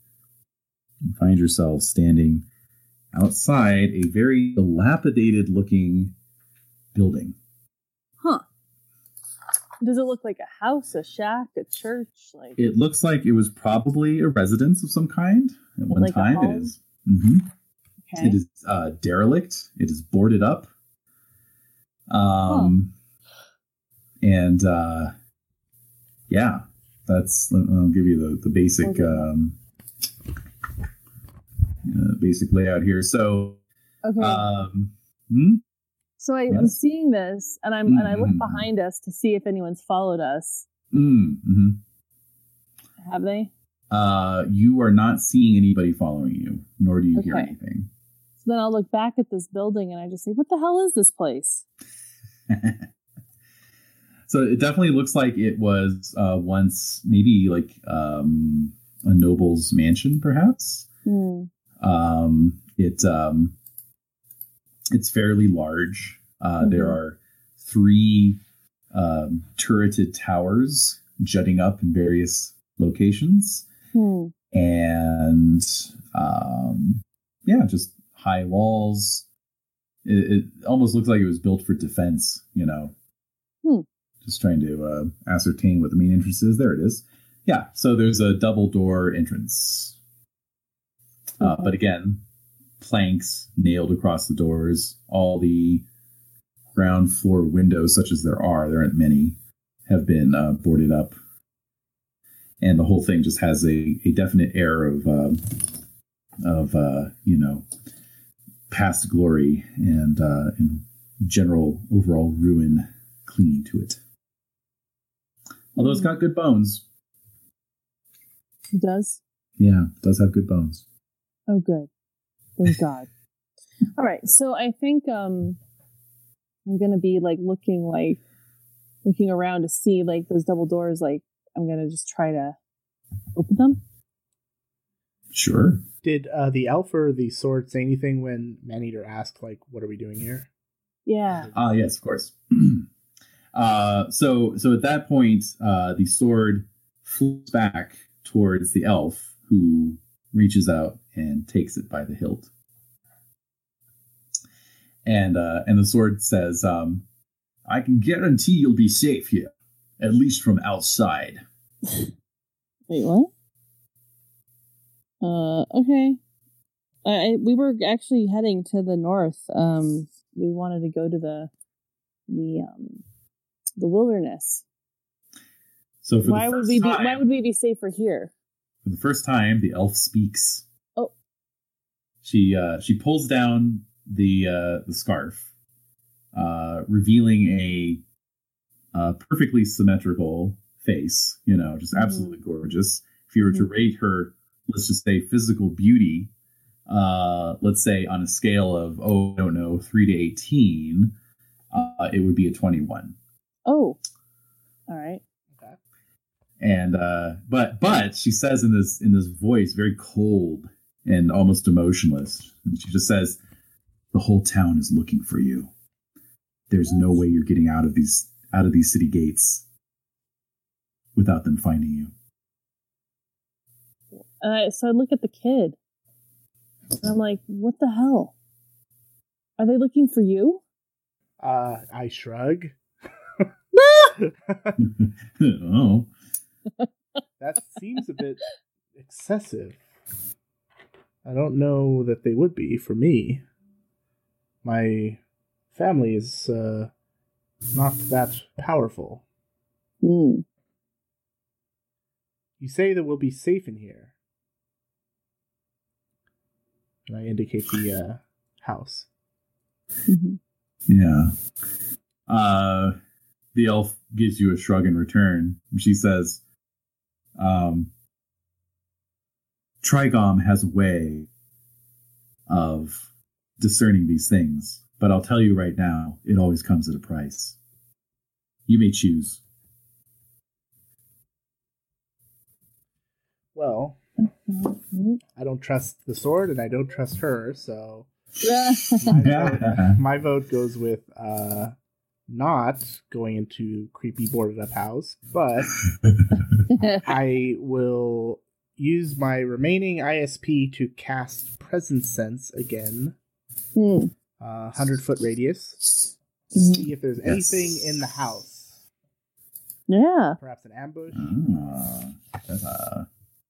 you find yourself standing outside a very dilapidated looking building. Huh. Does it look like a house, a shack, a church? Like It looks like it was probably a residence of some kind at one Like a time. It home? is. hmm okay. It is uh, derelict. It is boarded up. Um, and uh, yeah, that's. I'll give you the the basic Okay. um, uh, basic layout here. So, Okay. um, hmm? so I, I'm yes. seeing this, and I'm and I look Mhm. behind us to see if anyone's followed us. Mm-hmm. Have they? Uh, you are not seeing anybody following you, nor do you hear Okay. anything. So then I'll look back at this building and I just say, "What the hell is this place?" So it definitely looks like it was uh, once maybe like um, a noble's mansion, perhaps. Hmm. Um, it um, it's fairly large. Uh, Mhm. There are three um, turreted towers jutting up in various locations, Hmm. and um, yeah, just high walls. It, it almost looks like it was built for defense, you know. Hmm. Just trying to uh, ascertain what the main entrance is. There it is. Yeah, so there's a double door entrance. Uh, Okay. but again, planks nailed across the doors. All the ground floor windows, such as there are, there aren't many, have been uh, boarded up. And the whole thing just has a, a definite air of, uh, of uh, you know, past glory and, uh, and general overall ruin clinging to it. Although it's got good bones. It does? Yeah, it does have good bones. Oh, good. Thank God. All right. So I think um, I'm going to be like looking like looking around to see like those double doors. Like I'm going to just try to open them. Sure. Did uh, the elf or the sword say anything when Maneater asked, like, what are we doing here? Yeah. Ah, yes, of course. uh, so, so at that point, uh, the sword flips back towards the elf, who reaches out and takes it by the hilt. And uh, and the sword says, um, "I can guarantee you'll be safe here, at least from outside." Wait, what? Uh, okay. I, I we were actually heading to the north. Um, we wanted to go to the the um the wilderness. So for Why the would first we be? time, Why would we be safer here? for the first time, the elf speaks. Oh. She uh, she pulls down the uh, the scarf, uh, revealing a, a perfectly symmetrical face. You know, just absolutely Mm. gorgeous. If you were to Mhm. rate her, let's just say physical beauty, uh, let's say on a scale of oh, I don't know, three to eighteen, uh, it would be a twenty-one. Oh. All right. Okay. And uh, but but she says in this in this voice, very cold and almost emotionless, and she just says, "The whole town is looking for you. There's no way you're getting out of these out of these city gates without them finding you." Uh, so I look at the kid, and I'm like, "What the hell? Are they looking for you?" Uh, I shrug. Oh, That seems a bit excessive. I don't know that they would be for me. My family is uh, not that powerful. Hmm. You say that we'll be safe in here. And I indicate the uh, house. Mhm. yeah. Uh, the elf gives you a shrug in return. She says, um, "Trigom has a way of discerning these things, but I'll tell you right now, it always comes at a price. You may choose." Well, Mhm. I don't trust the sword and I don't trust her, so Yeah. my, vote, my vote goes with uh, not going into creepy boarded up house, but I will use my remaining I S P to cast Presence Sense again, Hmm. uh, hundred foot radius. Mhm. See if there's Yes. anything in the house. Yeah. Perhaps an ambush. Ah, uh,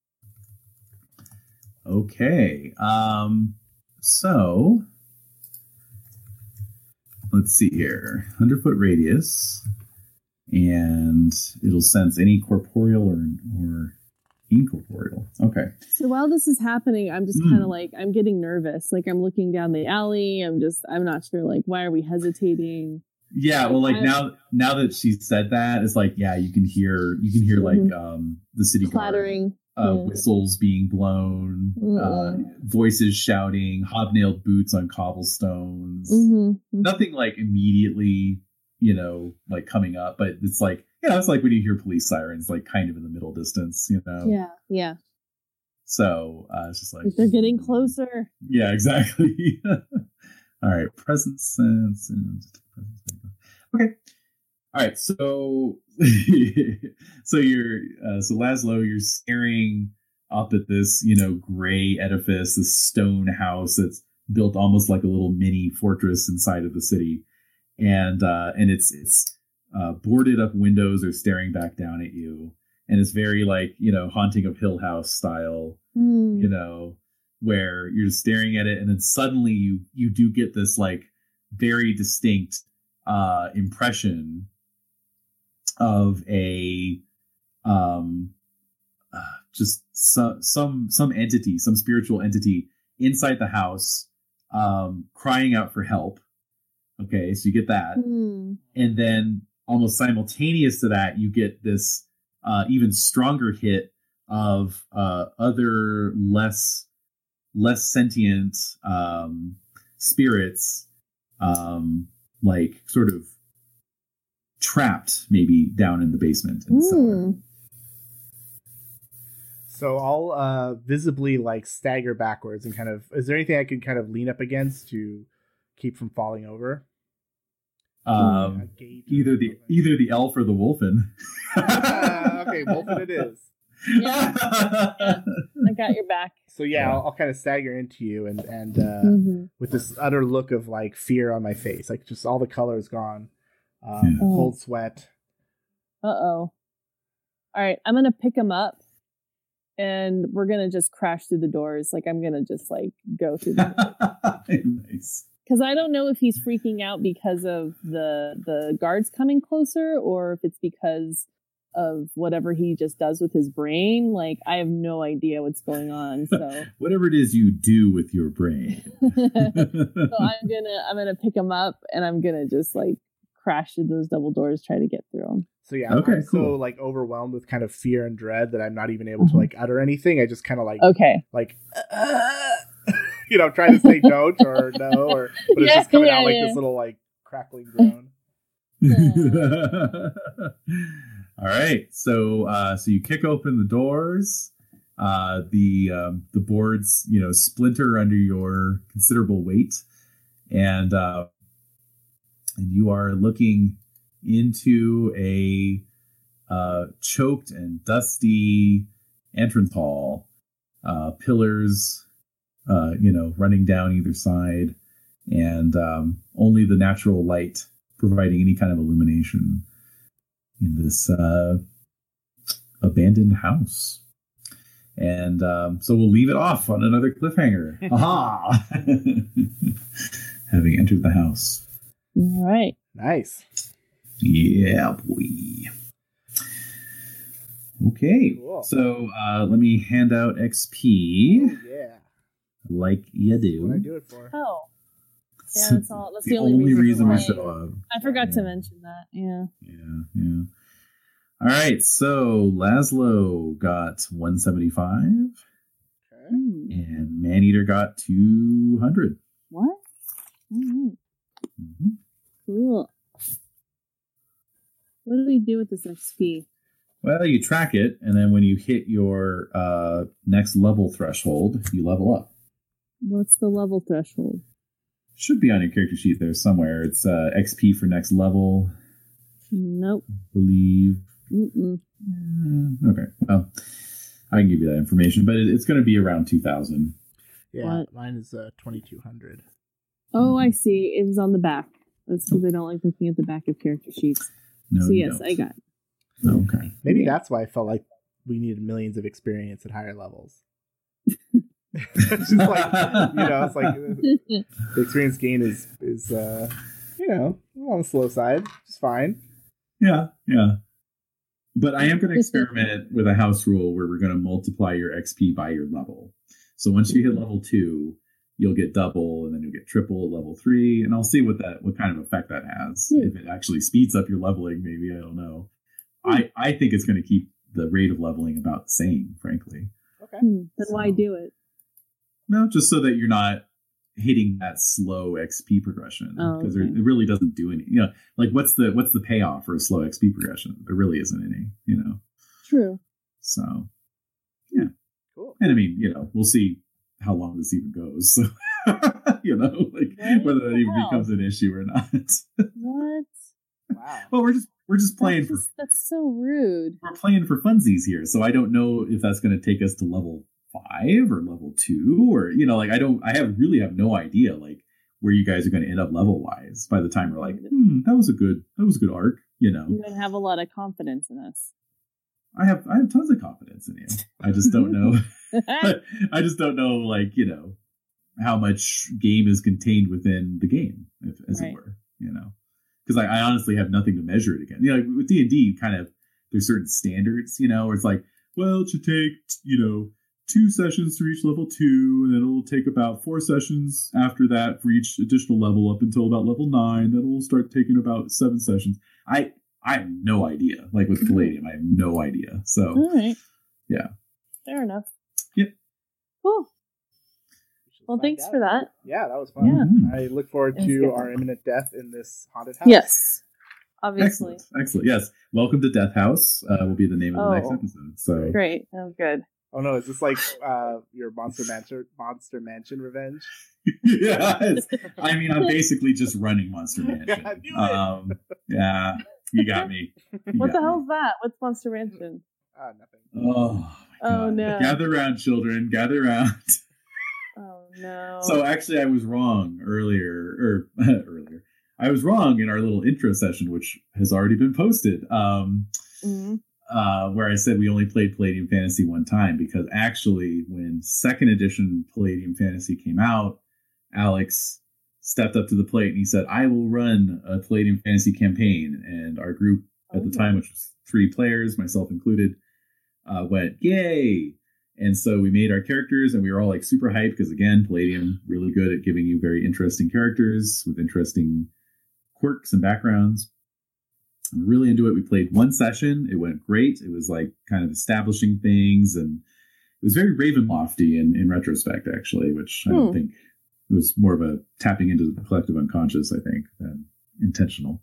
okay. Um, so let's see here. one hundred foot radius. and it'll sense any corporeal or or incorporeal. Okay. So while this is happening, I'm just Mm. kind of like, I'm getting nervous. Like I'm looking down the alley. I'm just, I'm not sure. Like, why are we hesitating? Yeah, well, like I- now, now that she said that, it's like, yeah, you can hear, you can hear like um the city guard, Clattering. uh, Yeah. whistles being blown, uh, Mm-mm. voices shouting, hobnailed boots on cobblestones. Mm-hmm. Nothing like immediately, you know, like coming up, but it's like, you know, it's like when you hear police sirens, like kind of in the middle distance, you know. Yeah. Yeah. So uh, it's just like Like they're getting closer. Yeah, exactly. All right, present sense and okay. All right, so so you're uh, so Laszlo, you're staring up at this, you know, gray edifice, this stone house that's built almost like a little mini fortress inside of the city, and uh, and it's it's uh, boarded up windows are staring back down at you, and it's very like, you know, Haunting of Hill House style, Mm. you know, where you're just staring at it, and then suddenly you you do get this like very distinct uh impression of a um uh, just some some some entity, some spiritual entity inside the house, um crying out for help. Okay, so you get that, Mm. and then almost simultaneous to that, you get this uh, even stronger hit of uh, other less less sentient um, spirits, um, like sort of trapped maybe down in the basement and cellar. Mm. So I'll uh, visibly like stagger backwards and kind of. Is there anything I can kind of lean up against to keep from falling over? A Um, gate or either the something? either the elf or the wolfen. Ah, okay, Wolfen it is. Yeah. I got your back. So yeah, Yeah. I'll, I'll kind of stagger into you and and uh, Mm-hmm. with this utter look of like fear on my face, like just all the color is gone, um, Yeah. cold sweat. Uh oh. All right, I'm gonna pick him up, and we're gonna just crash through the doors. Like I'm gonna just like go through the Nice. because I don't know if he's freaking out because of the the guards coming closer, or if it's because of whatever he just does with his brain. Like I have no idea what's going on. So, Whatever it is you do with your brain. so I'm gonna I'm gonna pick him up, and I'm gonna just like crash through those double doors, try to get through them. So yeah, Okay, I'm so cool. like overwhelmed with kind of fear and dread that I'm not even able to Mhm. like utter anything. I just kind of like Okay. like you know trying to say don't or no or but it's Yeah, just coming yeah, out like yeah. this little like crackling groan. All right, so uh, so you kick open the doors. Uh, the um, the boards, you know, splinter under your considerable weight, and uh, and you are looking into a uh, choked and dusty entrance hall. Uh, pillars, uh, you know, running down either side, and um, only the natural light providing any kind of illumination in this uh, abandoned house. And um, so we'll leave it off on another cliffhanger. Aha! Having entered the house. All right. Nice. Yeah, boy. Okay, Cool. so uh, let me hand out X P Oh, yeah. like you do. What I do it for? Oh, yeah, that's all. That's the, the, only, only reason, reason we why- show up. I forgot to Yeah. mention that. Yeah. Yeah, yeah. All right, so Laszlo got one seventy-five, Okay. Hmm. and Maneater got two hundred. What? All right. Mm-hmm. Cool. What do we do with this X P? Well, you track it, and then when you hit your uh, next level threshold, you level up. What's the level threshold? Should be on your character sheet there somewhere. It's uh, X P for next level, Nope. I believe. Mm-mm. Mm, okay, well, I can give you that information, but it, it's going to be around two thousand. Yeah, What? mine is uh, twenty-two hundred. Oh, I see. It was on the back. That's because I don't like looking at the back of character sheets. No, so you yes, don't. I got it. Okay. Maybe Yeah. that's why I felt like we needed millions of experience at higher levels. It's just like you know, it's like the experience gain is is uh, you know on the slow side, which is fine. Yeah, yeah. But I am going to experiment with a house rule where we're going to multiply your X P by your level. So once you hit level two, you'll get double, and then you'll get triple at level three, and I'll see what that what kind of effect that has. Mm. If it actually speeds up your leveling, maybe, I don't know. Mm. I, I think it's going to keep the rate of leveling about the same, frankly. Okay. Mm. Then so, why do it? No, just so that you're not hitting that slow X P progression, because oh, okay. it really doesn't do any. You know, like what's the what's the payoff for a slow X P progression? There really isn't any. You know. True. So, yeah. Cool. And I mean, you know, we'll see how long this even goes. So, you know, like what whether that even hell? becomes an issue or not. What? Wow. Well, we're just we're just playing that's for. Just, that's so rude. We're playing for funsies here, so I don't know if that's going to take us to level five or level two, or you know, like I don't, I have really have no idea like where you guys are going to end up level wise by the time we're like, hmm, that was a good, that was a good arc, you know. You don't have a lot of confidence in us. I have, I have tons of confidence in you. I just don't know. I just don't know, like you know, how much game is contained within the game, if, as right. it were, you know, because I, I honestly have nothing to measure it against. You know, like with D and D, kind of there's certain standards, you know, where it's like, well, it should take, you know, two sessions to reach level two, and then it'll take about four sessions after that for each additional level up until about level nine. Then it'll start taking about seven sessions. I I have no idea. Like with Palladium, I have no idea. So, all right, yeah, fair enough. Yep. Cool. Well, thanks out. for that. Yeah, that was fun. Yeah. I look forward to good. our imminent death in this haunted house. Yes, obviously. Excellent. Excellent. Yes. Welcome to Death House. Uh, will be the name of oh, the next episode. So great. Oh, good. Oh no! Is this like uh, your Monster Mansion, Monster Mansion revenge? Yeah, I mean, I'm basically just running Monster Mansion. I knew it. Um, yeah, you got me. You what got the hell's me. that? What's Monster Mansion? Ah, nothing. Oh, my oh God. no! Gather around, children. Gather around. Oh no! So actually, I was wrong earlier, or earlier. I was wrong in our little intro session, which has already been posted. Um, mm-hmm. Uh, where I said we only played Palladium Fantasy one time, because actually when second edition Palladium Fantasy came out, Alex stepped up to the plate and he said, I will run a Palladium Fantasy campaign. And our group at the time, which was three players, myself included, uh, went, yay! And so we made our characters, and we were all like super hyped because, again, Palladium really good at giving you very interesting characters with interesting quirks and backgrounds. I'm really into it. We played one session. It went great. It was like kind of establishing things, and it was very Ravenlofty in, in retrospect, actually, which I don't hmm. think it was more of a tapping into the collective unconscious, I think, than intentional.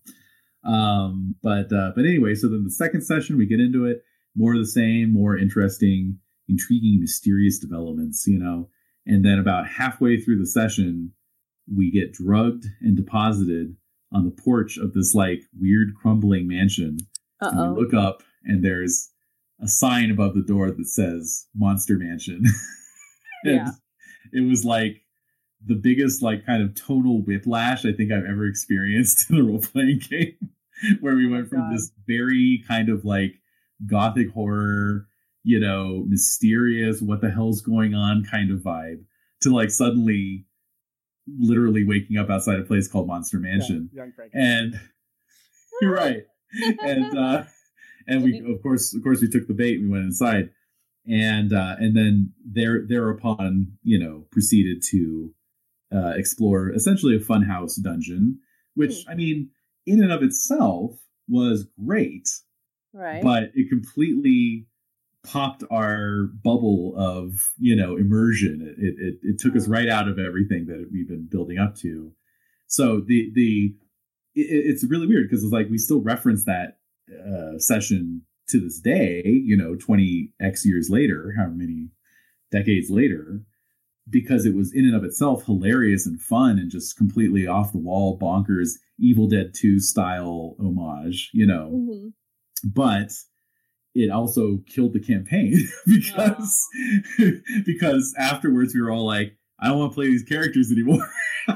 Um, but uh, but anyway, so then the second session, we get into it. More of the same, more interesting, intriguing, mysterious developments, you know. And then about halfway through the session, we get drugged and deposited on the porch of this like weird crumbling mansion. Uh-oh. And we look up, and there's a sign above the door that says Monster Mansion. And yeah. It was like the biggest like kind of tonal whiplash I think I've ever experienced in a role-playing game, where we went from God. this very kind of like gothic horror, you know, mysterious, what the hell's going on kind of vibe, to like suddenly literally waking up outside a place called Monster Mansion. Yeah, young Frank. And you're right. And uh and we of course of course we took the bait, we went inside, and uh and then there thereupon, you know, proceeded to uh explore essentially a funhouse dungeon, which hmm. I mean, in and of itself was great. Right. But it completely popped our bubble of, you know, immersion. It it, it took us right out of everything that we've been building up to. So the the it, it's really weird, because it's like we still reference that uh, session to this day, you know, twenty X years later, however many decades later, because it was in and of itself hilarious and fun and just completely off the wall, bonkers, Evil Dead two style homage, you know. Mm-hmm. But it also killed the campaign because oh. because afterwards we were all like, I don't want to play these characters anymore.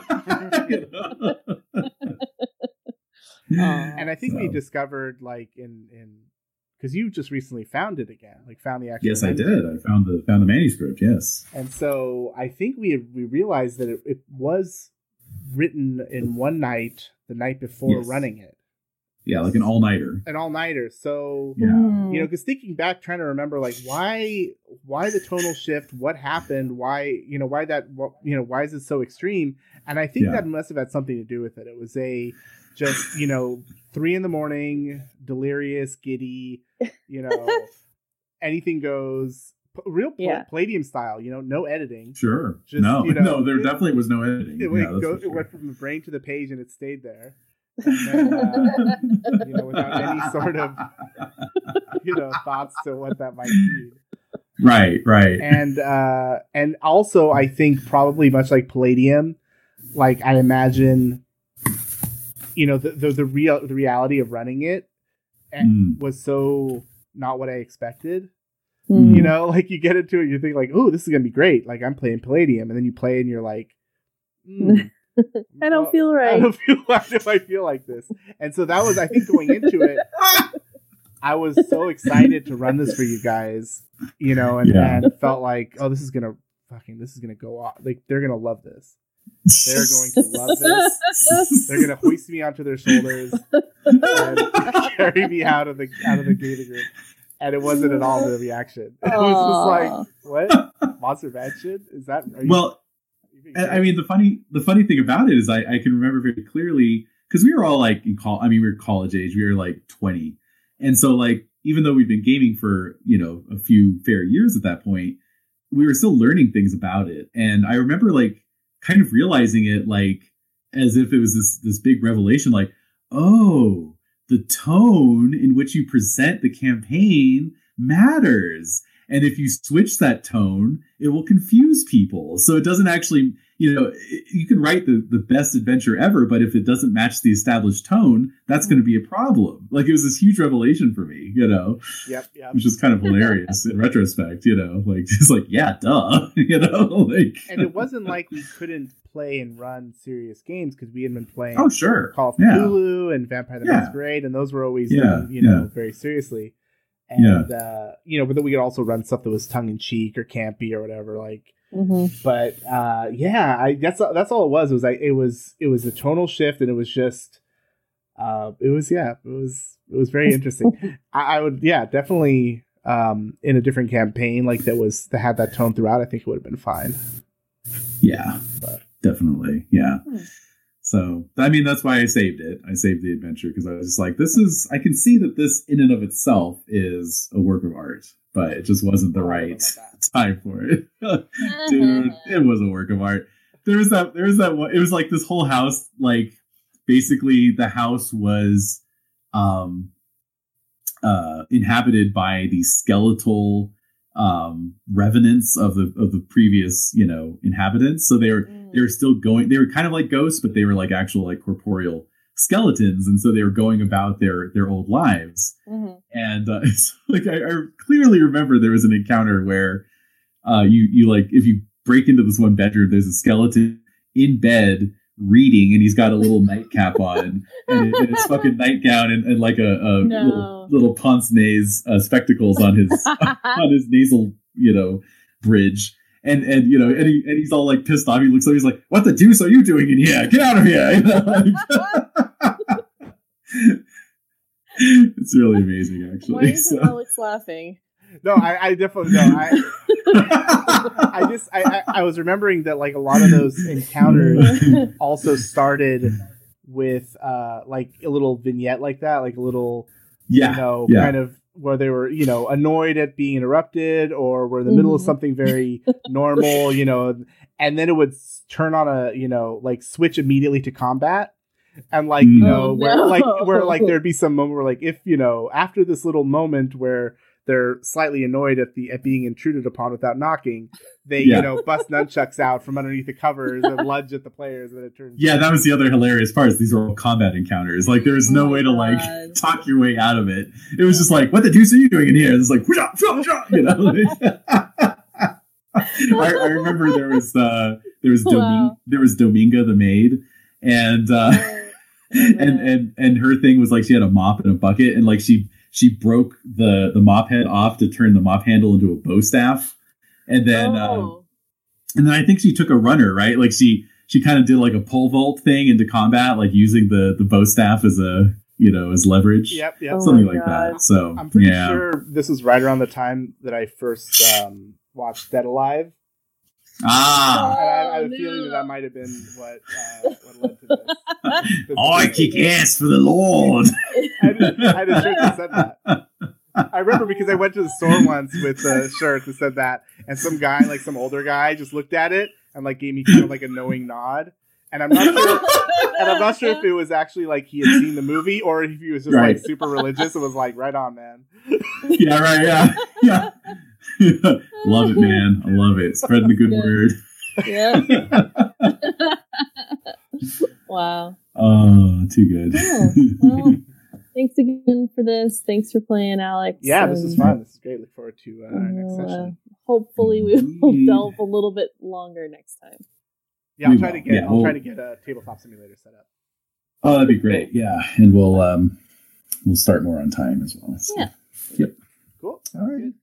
You know? And I think so. we discovered, like, in in because you just recently found it again, like found the actual. Yes, manuscript. I did. I found the found the manuscript. Yes, and so I think we we realized that it, it was written in one night, the night before yes. running it. Yeah, like an all-nighter. An all-nighter. So, Yeah. Mm. you know, because thinking back, trying to remember, like, why why the tonal shift? What happened? Why, you know, why that, what, you know, why is it so extreme? And I think Yeah. that must have had something to do with it. It was a just, you know, three in the morning, delirious, giddy, you know, anything goes, p- real pl- Yeah. Palladium style, you know, no editing. Sure. Just, no, you know, no, there it- definitely was no editing. It, Yeah, went, that's go, for it sure. went from the brain to the page and it stayed there. And then, uh, you know, without any sort of, you know, thoughts to what that might mean. Right, right. And uh, and also, I think probably much like Palladium, like I imagine, you know, the the, the real the reality of running it Mm. was so not what I expected. Mm. You know, like you get into it, you think like, oh, this is gonna be great. Like I'm playing Palladium, and then you play, and you're like, mm, I don't well, feel I right. don't feel. Why do I feel like this? And so that was, I think, going into it, I was so excited to run this for you guys, you know, and, Yeah. and felt like, oh, this is gonna fucking, this is gonna go off. Like they're gonna love this. They're going to love this. They're gonna hoist me onto their shoulders and carry me out of the out of the gaming room. And it wasn't at all the reaction. It was Aw. just like, what? Monster Mansion? Is that? Are you, Well, are you being I I mean, the funny the funny thing about it is I, I can remember very clearly because we were all like in call. I mean, we were college age. We were like twenty, and so like even though we'd been gaming for you know a few fair years at that point, we were still learning things about it. And I remember like kind of realizing it like as if it was this this big revelation. Like, oh, the tone in which you present the campaign matters. And if you switch that tone, it will confuse people. So it doesn't actually, you know, you can write the, the best adventure ever, but if it doesn't match the established tone, that's going to be a problem. Like it was this huge revelation for me, you know, Yep, yep. which is kind of hilarious in retrospect, you know, like just like, yeah, duh, you know, like. And it wasn't like we couldn't play and run serious games because we had been playing Oh, sure. Call of Yeah. Cthulhu and Vampire the Yeah. Masquerade, and those were always Yeah, done, you know, yeah. very seriously. And uh, you know, but then we could also run stuff that was tongue in cheek or campy or whatever. Like, Mhm. but uh, yeah, I that's that's all it was. It was like it was it was a tonal shift, and it was just uh, it was yeah, it was it was very interesting. I, I would yeah, definitely um, in a different campaign like that was that had that tone throughout. I think it would have been fine. Yeah, But- definitely. Yeah. Hmm. So, I mean, that's why I saved it. I saved the adventure because I was just like, this is, I can see that this in and of itself is a work of art, but it just wasn't the Oh, I right don't know about time for it. Dude, it was a work of art. There was that, there was that one, it was like this whole house, like basically the house was um, uh, inhabited by these skeletal um revenants of the of the previous you know inhabitants. So they were Mm. they were still going, they were kind of like ghosts, but they were like actual like corporeal skeletons, and so they were going about their their old lives. Mhm. And uh, it's like I, I clearly remember there was an encounter where uh you you like if you break into this one bedroom, there's a skeleton in bed reading, and he's got a little nightcap on and, and his fucking nightgown and, and like a, a No. little, little pince-nez uh, spectacles on his on his nasal you know bridge, and and you know and, he, and he's all like pissed off. He looks like he's like, what the deuce are you doing in here? Get out of here. You know, like- it's really amazing Why actually. isn't So. Alex laughing? No, I, I definitely no. I I just I, I I was remembering that like a lot of those encounters also started with uh like a little vignette like that, like a little yeah you know yeah. kind of where they were you know annoyed at being interrupted or were in the middle of Mhm. something very normal, you know, and then it would s- turn on a you know like switch immediately to combat. And like you Mm. know Oh, where no. like where like there'd be some moment where like if you know after this little moment where they're slightly annoyed at the at being intruded upon without knocking, they Yeah. you know bust nunchucks out from underneath the covers and lunge at the players, and it turns Yeah, that was the other hilarious part. Is these were all combat encounters. Like there was no Oh my way to like God. talk your way out of it. It was just like, what the deuce are you doing in here? It's like, "Wha- wha- wha," you know. like- I, I remember there was uh, there was Domin- Wow. there was Dominga the maid, and uh, Oh, and man. and and her thing was like she had a mop and a bucket, and like she she broke the the mop head off to turn the mop handle into a bow staff, and then. Um, Oh. And then I think she took a runner, right? Like she she kind of did like a pole vault thing into combat, like using the the bow staff as a you know, as leverage. Yep, yep. Oh Something my like God. that. So I'm pretty yeah. sure this was right around the time that I first um, watched Dead Alive. Ah, And I, I have a Oh, feeling that no. that might have been what, uh, what led to this. I kick ass for the Lord. I had, I had a shirt that said that. I remember because I went to the store once with a shirt that said that, and some guy, like some older guy, just looked at it and like gave me kind of like a knowing nod. And I'm not sure, and I'm not sure if it was actually like he had seen the movie or if he was just Right. like super religious and was like, "Right on, man." Yeah, right. Yeah, yeah. Love it, man. I love it. Spreading the good Good. word. Yep. Wow. Oh, too good. Cool. Well, thanks again for this. Thanks for playing, Alex. Yeah, this is And, fun. This is great. Look forward to uh, our next we'll, uh, session. hopefully, we will Indeed. delve a little bit longer next time. Yeah, I'll we try will. to get. Yeah, I'll we'll- try to get a tabletop simulator set up. Oh, that'd be great. Yeah, and we'll um we'll start more on time as well. So. Yeah. Yep. Cool. All right. Good.